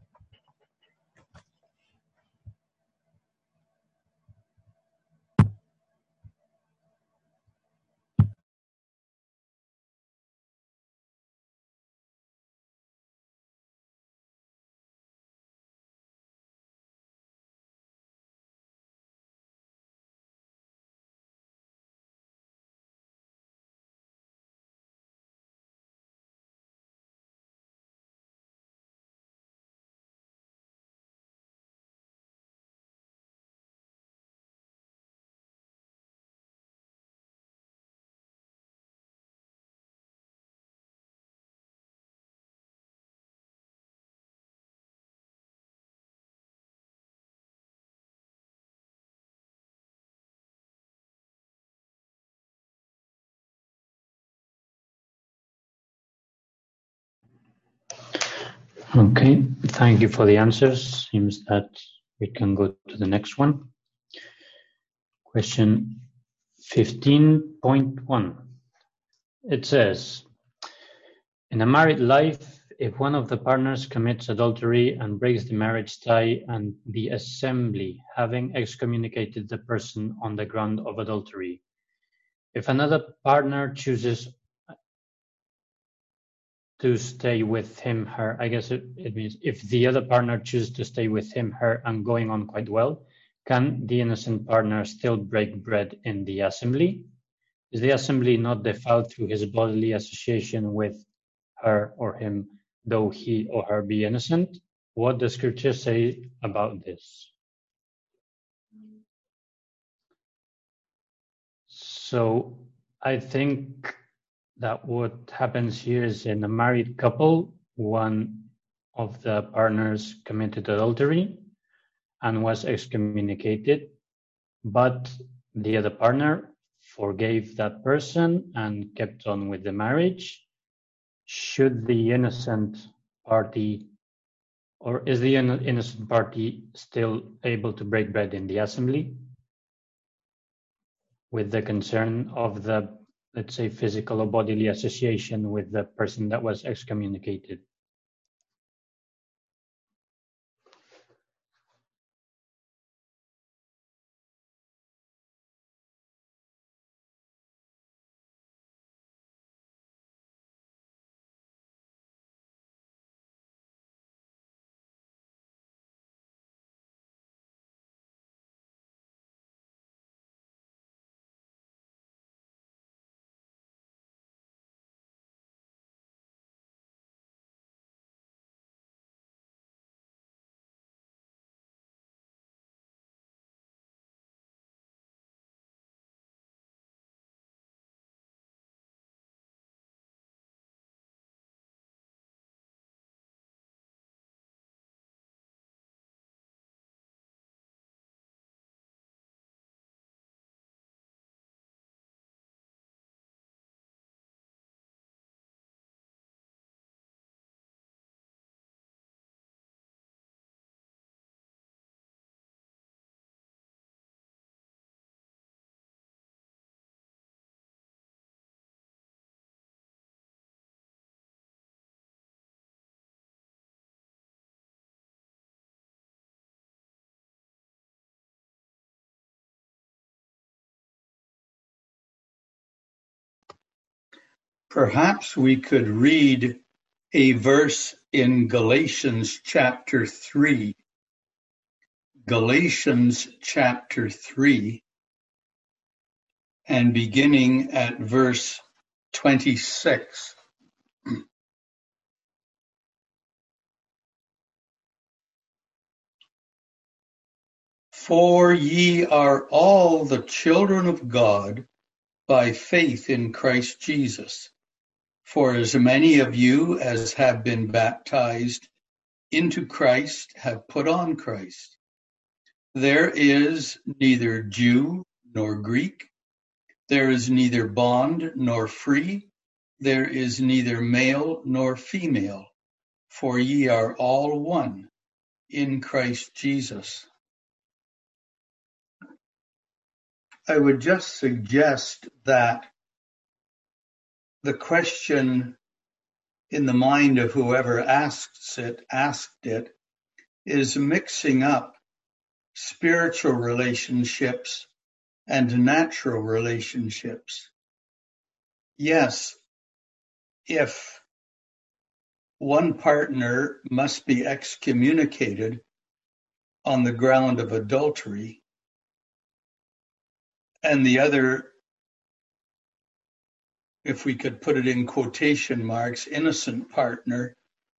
Okay, thank you for the answers. Seems that we can go to the next one. Question 15.1. It says, in a married life, if one of the partners commits adultery and breaks the marriage tie, and the assembly, having excommunicated the person on the ground of adultery, if another partner chooses to stay with him, her, I guess it means if the other partner chooses to stay with him, her, and going on quite well, can the innocent partner still break bread in the assembly? Is the assembly not defiled through his bodily association with her or him, though he or her be innocent? What does Scripture say about this? So I think that what happens here is in a married couple, one of the partners committed adultery and was excommunicated, but the other partner forgave that person and kept on with the marriage. Should the innocent party, or is the innocent party still able to break bread in the assembly with the concern of the, let's say, physical or bodily association with the person that was excommunicated? Perhaps we could read a verse in Galatians chapter 3. Galatians chapter 3, and beginning at verse 26. For ye are all the children of God by faith in Christ Jesus. For as many of you as have been baptized into Christ have put on Christ. There is neither Jew nor Greek. There is neither bond nor free. There is neither male nor female. For ye are all one in Christ Jesus. I would just suggest that the question in the mind of whoever asked it, is mixing up spiritual relationships and natural relationships. Yes, if one partner must be excommunicated on the ground of adultery, and the other, if we could put it in quotation marks, innocent partner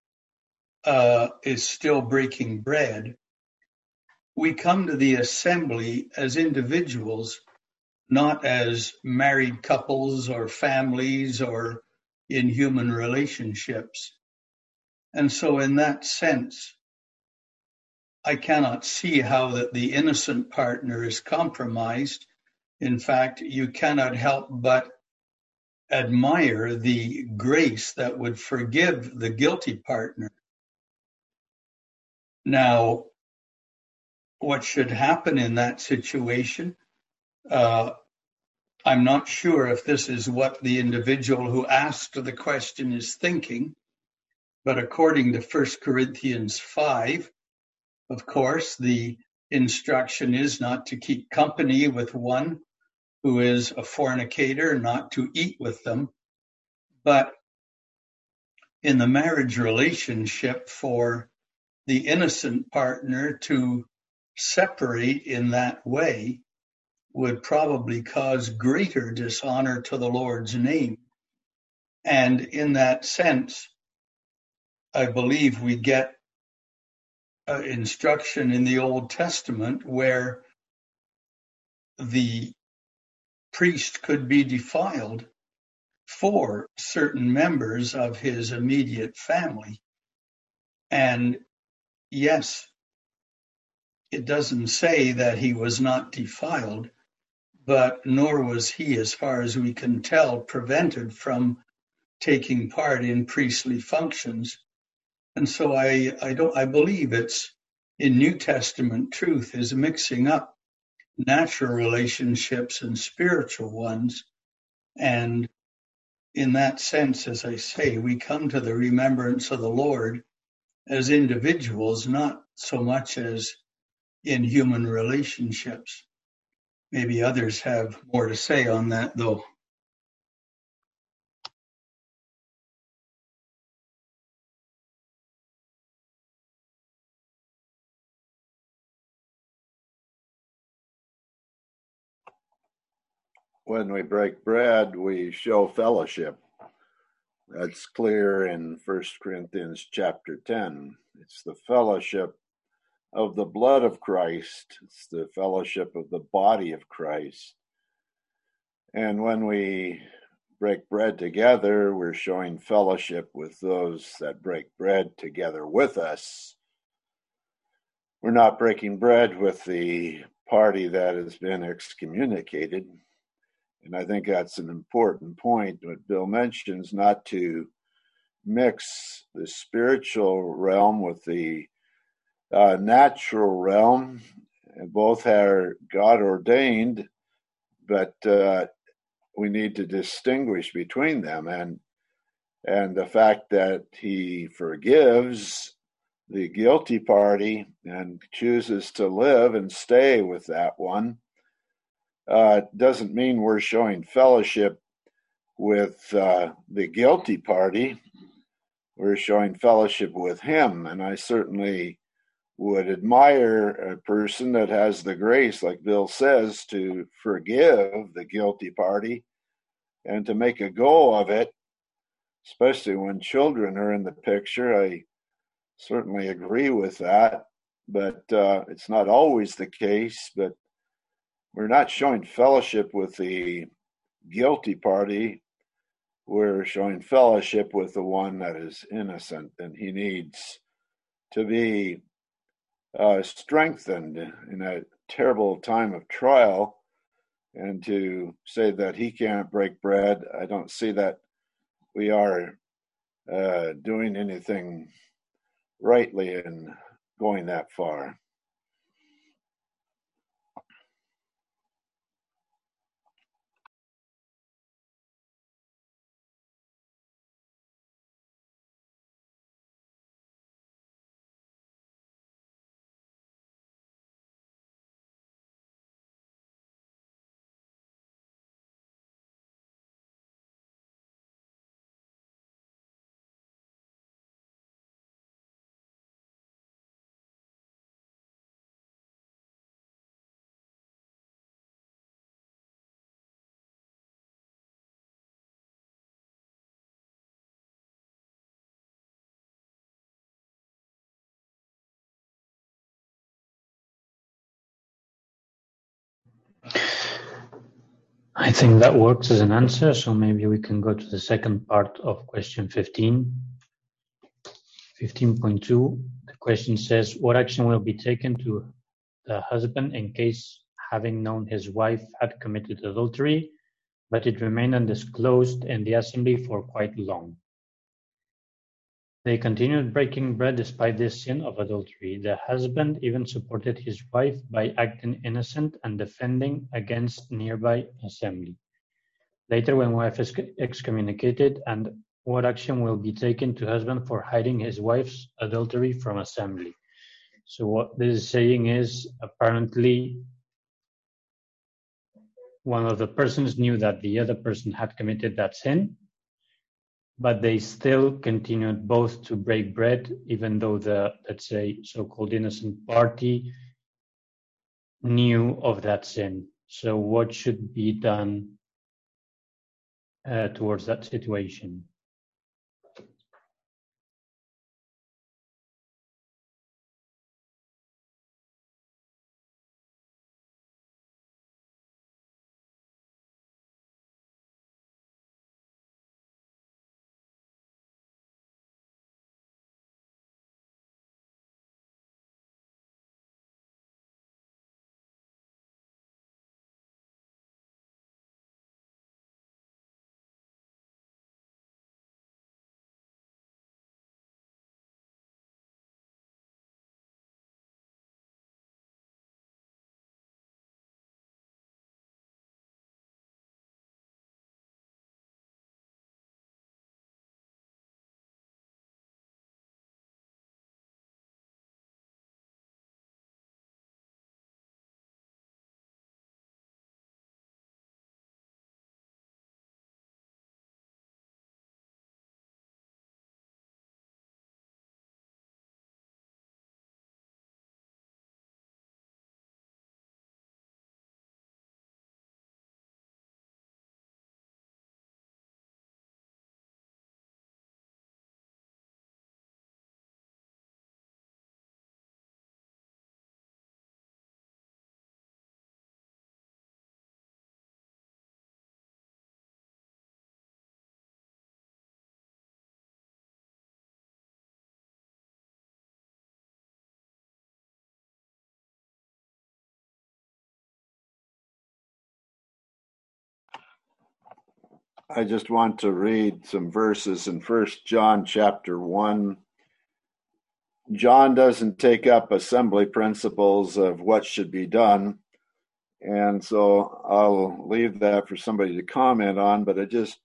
is still breaking bread, we come to the assembly as individuals, not as married couples or families or in human relationships. And so in that sense, I cannot see how that the innocent partner is compromised. In fact, you cannot help but admire the grace that would forgive the guilty partner. Now, what should happen in that situation? I'm not sure if this is what the individual who asked the question is thinking, but according to 1 Corinthians 5, of course, the instruction is not to keep company with one who is a fornicator, not to eat with them. But in the marriage relationship, for the innocent partner to separate in that way would probably cause greater dishonor to the Lord's name. And in that sense, I believe we get instruction in the Old Testament where the priest could be defiled for certain members of his immediate family. And yes, it doesn't say that he was not defiled, but nor was he, as far as we can tell, prevented from taking part in priestly functions. And so I believe it's in New Testament truth is mixing up natural relationships and spiritual ones. And in that sense, as I say, we come to the remembrance of the Lord as individuals, not so much as in human relationships. Maybe others have more to say on that, though. When we break bread, we show fellowship. That's clear in 1 Corinthians chapter 10. It's the fellowship of the blood of Christ. It's the fellowship of the body of Christ. And when we break bread together, we're showing fellowship with those that break bread together with us. We're not breaking bread with the party that has been excommunicated. And I think that's an important point, what Bill mentions, not to mix the spiritual realm with the natural realm. Both are God ordained, but we need to distinguish between them. And the fact that he forgives the guilty party and chooses to live and stay with that one doesn't mean we're showing fellowship with the guilty party. We're showing fellowship with him. And I certainly would admire a person that has the grace, like Bill says, to forgive the guilty party and to make a go of it, especially when children are in the picture. I certainly agree with that, but it's not always the case. But we're not showing fellowship with the guilty party. We're showing fellowship with the one that is innocent, and he needs to be strengthened in a terrible time of trial. And to say that he can't break bread, I don't see that we are doing anything rightly in going that far. I think that works as an answer, so maybe we can go to the second part of question 15. 15.2, the question says, what action will be taken to the husband in case, having known his wife had committed adultery, but it remained undisclosed in the assembly for quite long? They continued breaking bread despite this sin of adultery. The husband even supported his wife by acting innocent and defending against nearby assembly. Later, when wife is excommunicated, and what action will be taken to husband for hiding his wife's adultery from assembly? So what this is saying is, apparently, one of the persons knew that the other person had committed that sin, but they still continued both to break bread, even though the, let's say, so-called innocent party knew of that sin. So what should be done towards that situation? I just want to read some verses in 1 John chapter 1. John doesn't take up assembly principles of what should be done, and so I'll leave that for somebody to comment on, but it just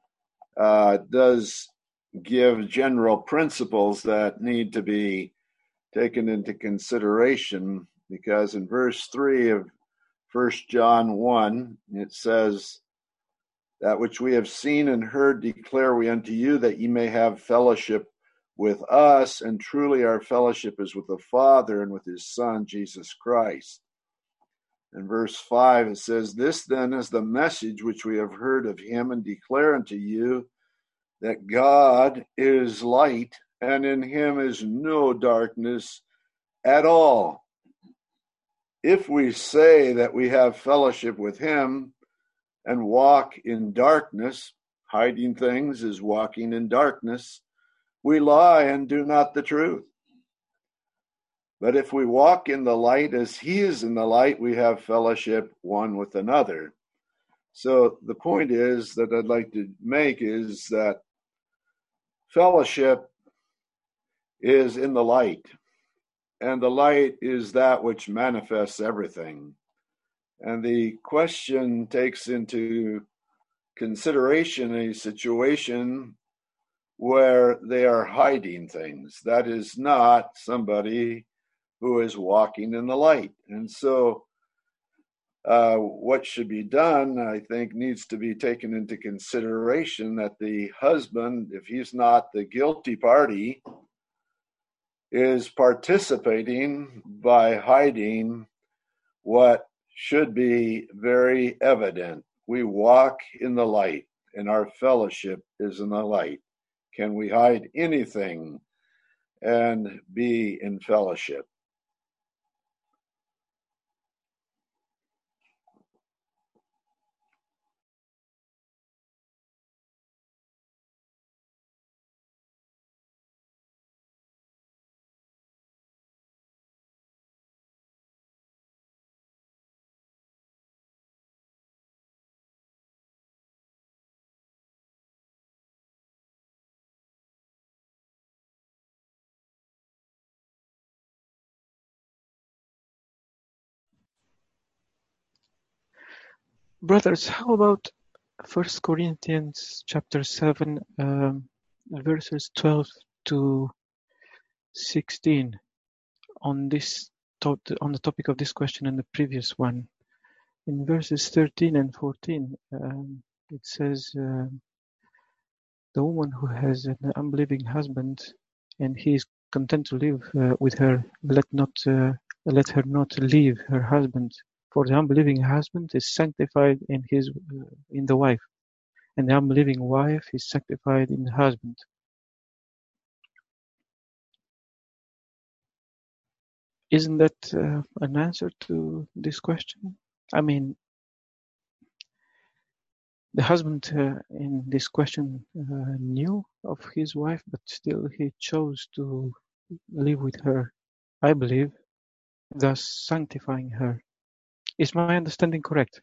does give general principles that need to be taken into consideration, because in verse 3 of 1 John 1, it says, that which we have seen and heard declare we unto you, that ye may have fellowship with us, and truly our fellowship is with the Father and with his Son, Jesus Christ. In verse 5, it says, this then is the message which we have heard of him and declare unto you, that God is light, and in him is no darkness at all. If we say that we have fellowship with him and walk in darkness, hiding things is walking in darkness, we lie and do not the truth. But if we walk in the light as he is in the light, we have fellowship one with another. So the point is that I'd like to make is that fellowship is in the light, and the light is that which manifests everything. And the question takes into consideration a situation where they are hiding things. That is not somebody who is walking in the light. And so what should be done, I think, needs to be taken into consideration that the husband, if he's not the guilty party, is participating by hiding what should be very evident. We walk in the light, and our fellowship is in the light. Can we hide anything and be in fellowship? Brothers, how about 1 Corinthians chapter 7, verses 12 to 16 on on the topic of this question and the previous one. In verses 13 and 14, it says, the woman who has an unbelieving husband and he is content to live with her, let her not leave her husband. For the unbelieving husband is sanctified in the wife, and the unbelieving wife is sanctified in the husband. Isn't that an answer to this question? I mean, the husband in this question knew of his wife, but still he chose to live with her, I believe, thus sanctifying her. Is my understanding correct?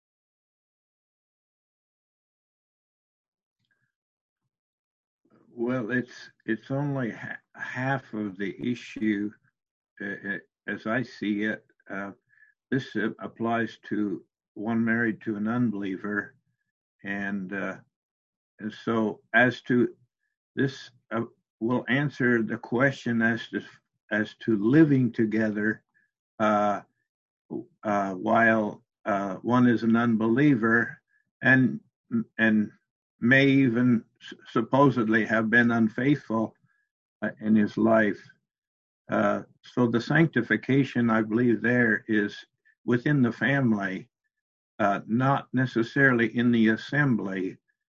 Well, it's only half of the issue, as I see it. This applies to one married to an unbeliever, and so as to this, will answer the question as to living together while one is an unbeliever, and may even supposedly have been unfaithful in his life. So the sanctification, I believe, there is within the family, not necessarily in the assembly.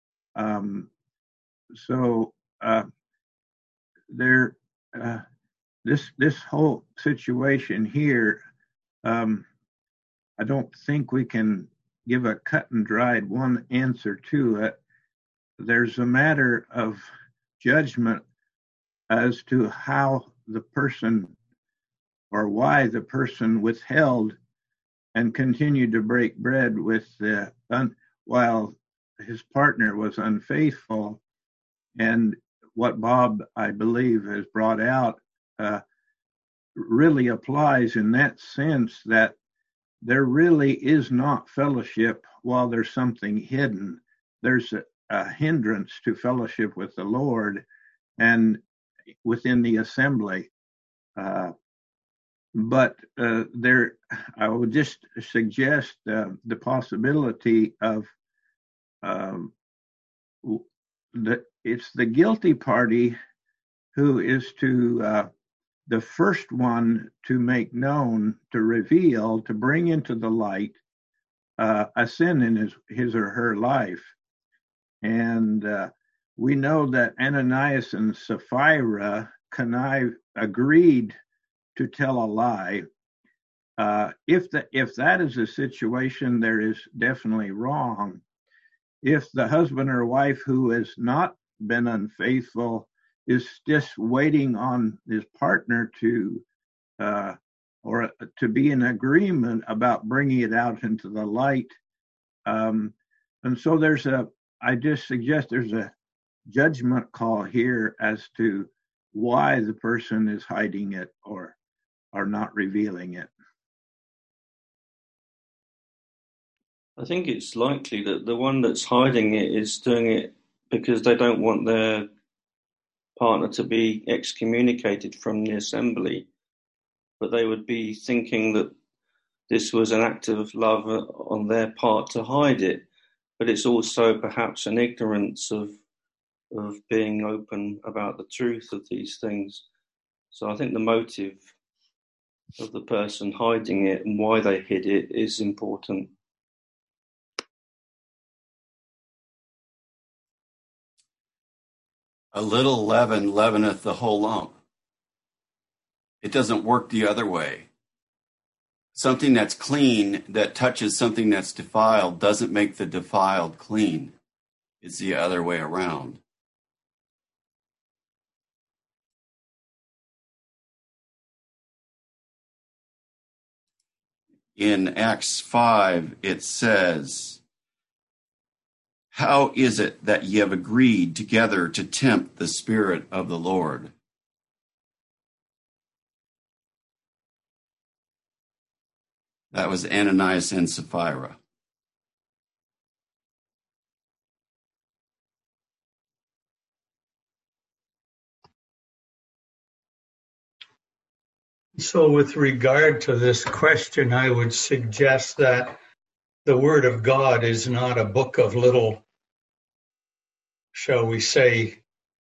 This whole situation here, I don't think we can give a cut and dried one answer to it. There's a matter of judgment as to how the person or why the person withheld and continued to break bread with while his partner was unfaithful. And what Bob, I believe, has brought out really applies in that sense, that there really is not fellowship while there's something hidden. There's a hindrance to fellowship with the Lord and within the assembly. But I would just suggest the possibility of it's the guilty party who is to the first one to make known, to reveal, to bring into the light a sin in his or her life. And we know that Ananias and Sapphira agreed to tell a lie. If that is a situation, there is definitely wrong. If the husband or wife who has not been unfaithful is just waiting on his partner to or to be in agreement about bringing it out into the light, and so I just suggest there's a judgment call here as to why the person is hiding it or not revealing it. I think it's likely that the one that's hiding it is doing it because they don't want their partner to be excommunicated from the assembly, but they would be thinking that this was an act of love on their part to hide it. But it's also perhaps an ignorance of being open about the truth of these things. So I think the motive of the person hiding it and why they hid it is important. A little leaven leaveneth the whole lump. It doesn't work the other way. Something that's clean that touches something that's defiled doesn't make the defiled clean. It's the other way around. In Acts 5, it says, "How is it that ye have agreed together to tempt the Spirit of the Lord?" That was Ananias and Sapphira. So with regard to this question, I would suggest that the Word of God is not a book of little, shall we say,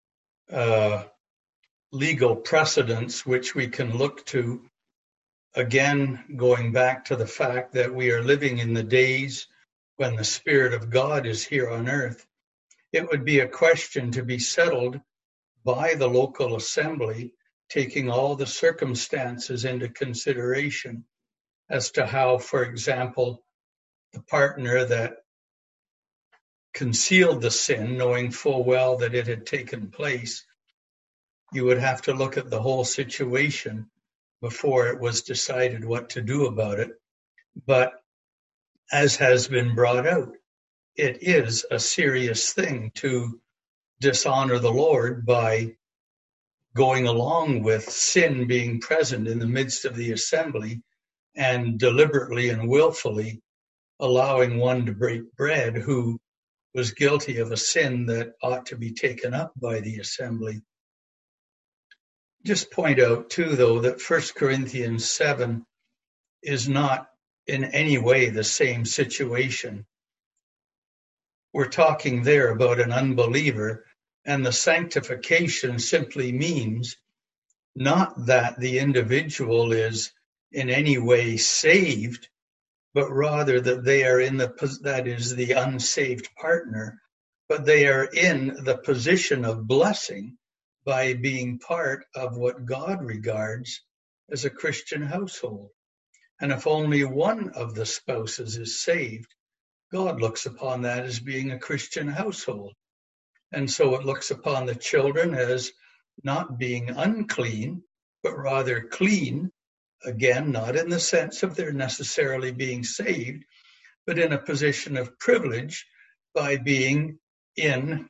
legal precedents which we can look to. Again, going back to the fact that we are living in the days when the Spirit of God is here on earth, it would be a question to be settled by the local assembly, taking all the circumstances into consideration as to how, for example, the partner that concealed the sin, knowing full well that it had taken place, you would have to look at the whole situation before it was decided what to do about it. But as has been brought out, it is a serious thing to dishonor the Lord by going along with sin being present in the midst of the assembly and deliberately and willfully allowing one to break bread who was guilty of a sin that ought to be taken up by the assembly. Just point out too, though, that 1 Corinthians 7 is not in any way the same situation. We're talking there about an unbeliever, and the sanctification simply means not that the individual is in any way saved, but rather that they are that is the unsaved partner, but they are in the position of blessing by being part of what God regards as a Christian household. And if only one of the spouses is saved, God looks upon that as being a Christian household. And so it looks upon the children as not being unclean, but rather clean, again, not in the sense of their necessarily being saved, but in a position of privilege by being in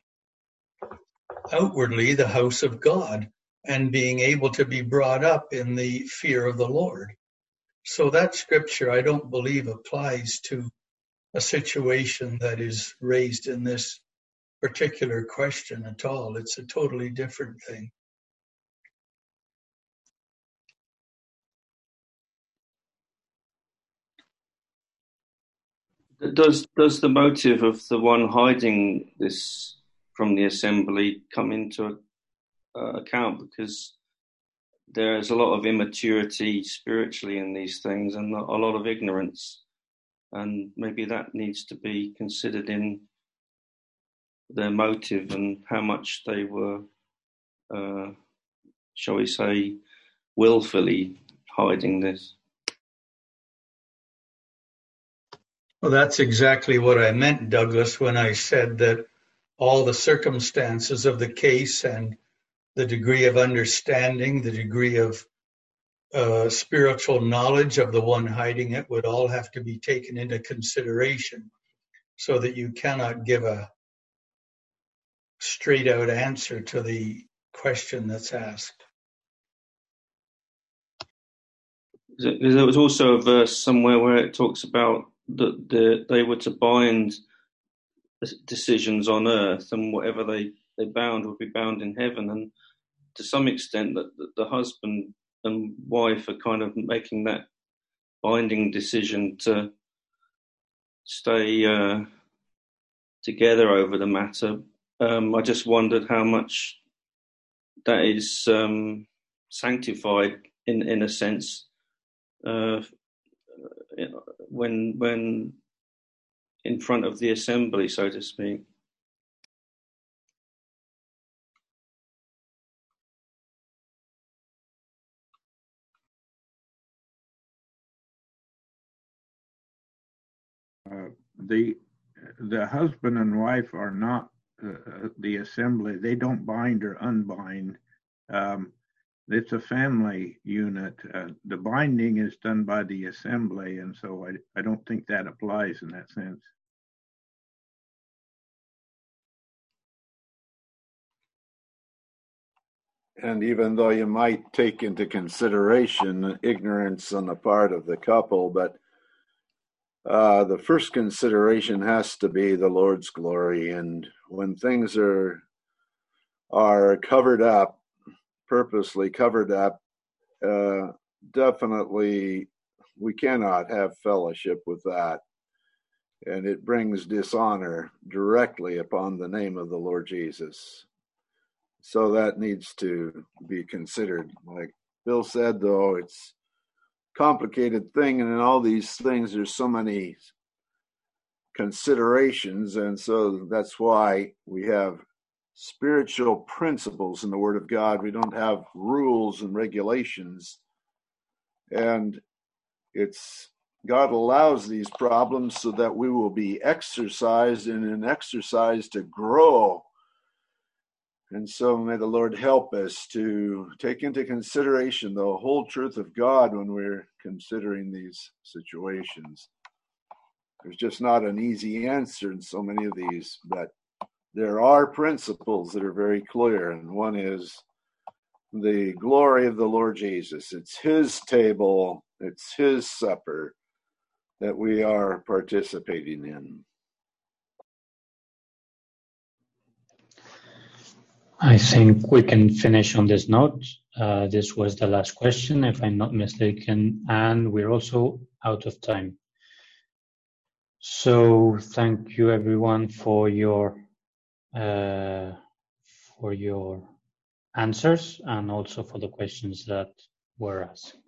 outwardly the house of God and being able to be brought up in the fear of the Lord. So that scripture, I don't believe, applies to a situation that is raised in this particular question at all. It's a totally different thing. Does the motive of the one hiding this from the assembly come into account? Because there's a lot of immaturity spiritually in these things and a lot of ignorance, and maybe that needs to be considered in their motive and how much they were, shall we say, willfully hiding this. Well, that's exactly what I meant, Douglas, when I said that all the circumstances of the case and the degree of understanding, the degree of spiritual knowledge of the one hiding it would all have to be taken into consideration, so that you cannot give a straight out answer to the question that's asked. There was also a verse somewhere where it talks about that they were to bind decisions on earth, and whatever they bound would be bound in heaven. And to some extent, that the husband and wife are kind of making that binding decision to stay together over the matter. I just wondered how much that is sanctified in a sense when in front of the assembly, so to speak. The husband and wife are not the assembly. They don't bind or unbind. It's a family unit. The binding is done by the assembly, and so I don't think that applies in that sense. And even though you might take into consideration ignorance on the part of the couple, but the first consideration has to be the Lord's glory. And when things are covered up, purposely covered up, definitely, we cannot have fellowship with that. And it brings dishonor directly upon the name of the Lord Jesus. So that needs to be considered. Like Bill said, though, it's a complicated thing, and in all these things, there's so many considerations, and so that's why we have spiritual principles in the Word of God. We don't have rules and regulations, and it's God allows these problems so that we will be exercised and an exercise to grow. And so may the Lord help us to take into consideration the whole truth of God when we're considering these situations. There's just not an easy answer in so many of these, but there are principles that are very clear. And one is the glory of the Lord Jesus. It's his table, it's his supper that we are participating in. I think we can finish on this note. This was the last question, if I'm not mistaken, and we're also out of time. So thank you everyone for your answers and also for the questions that were asked.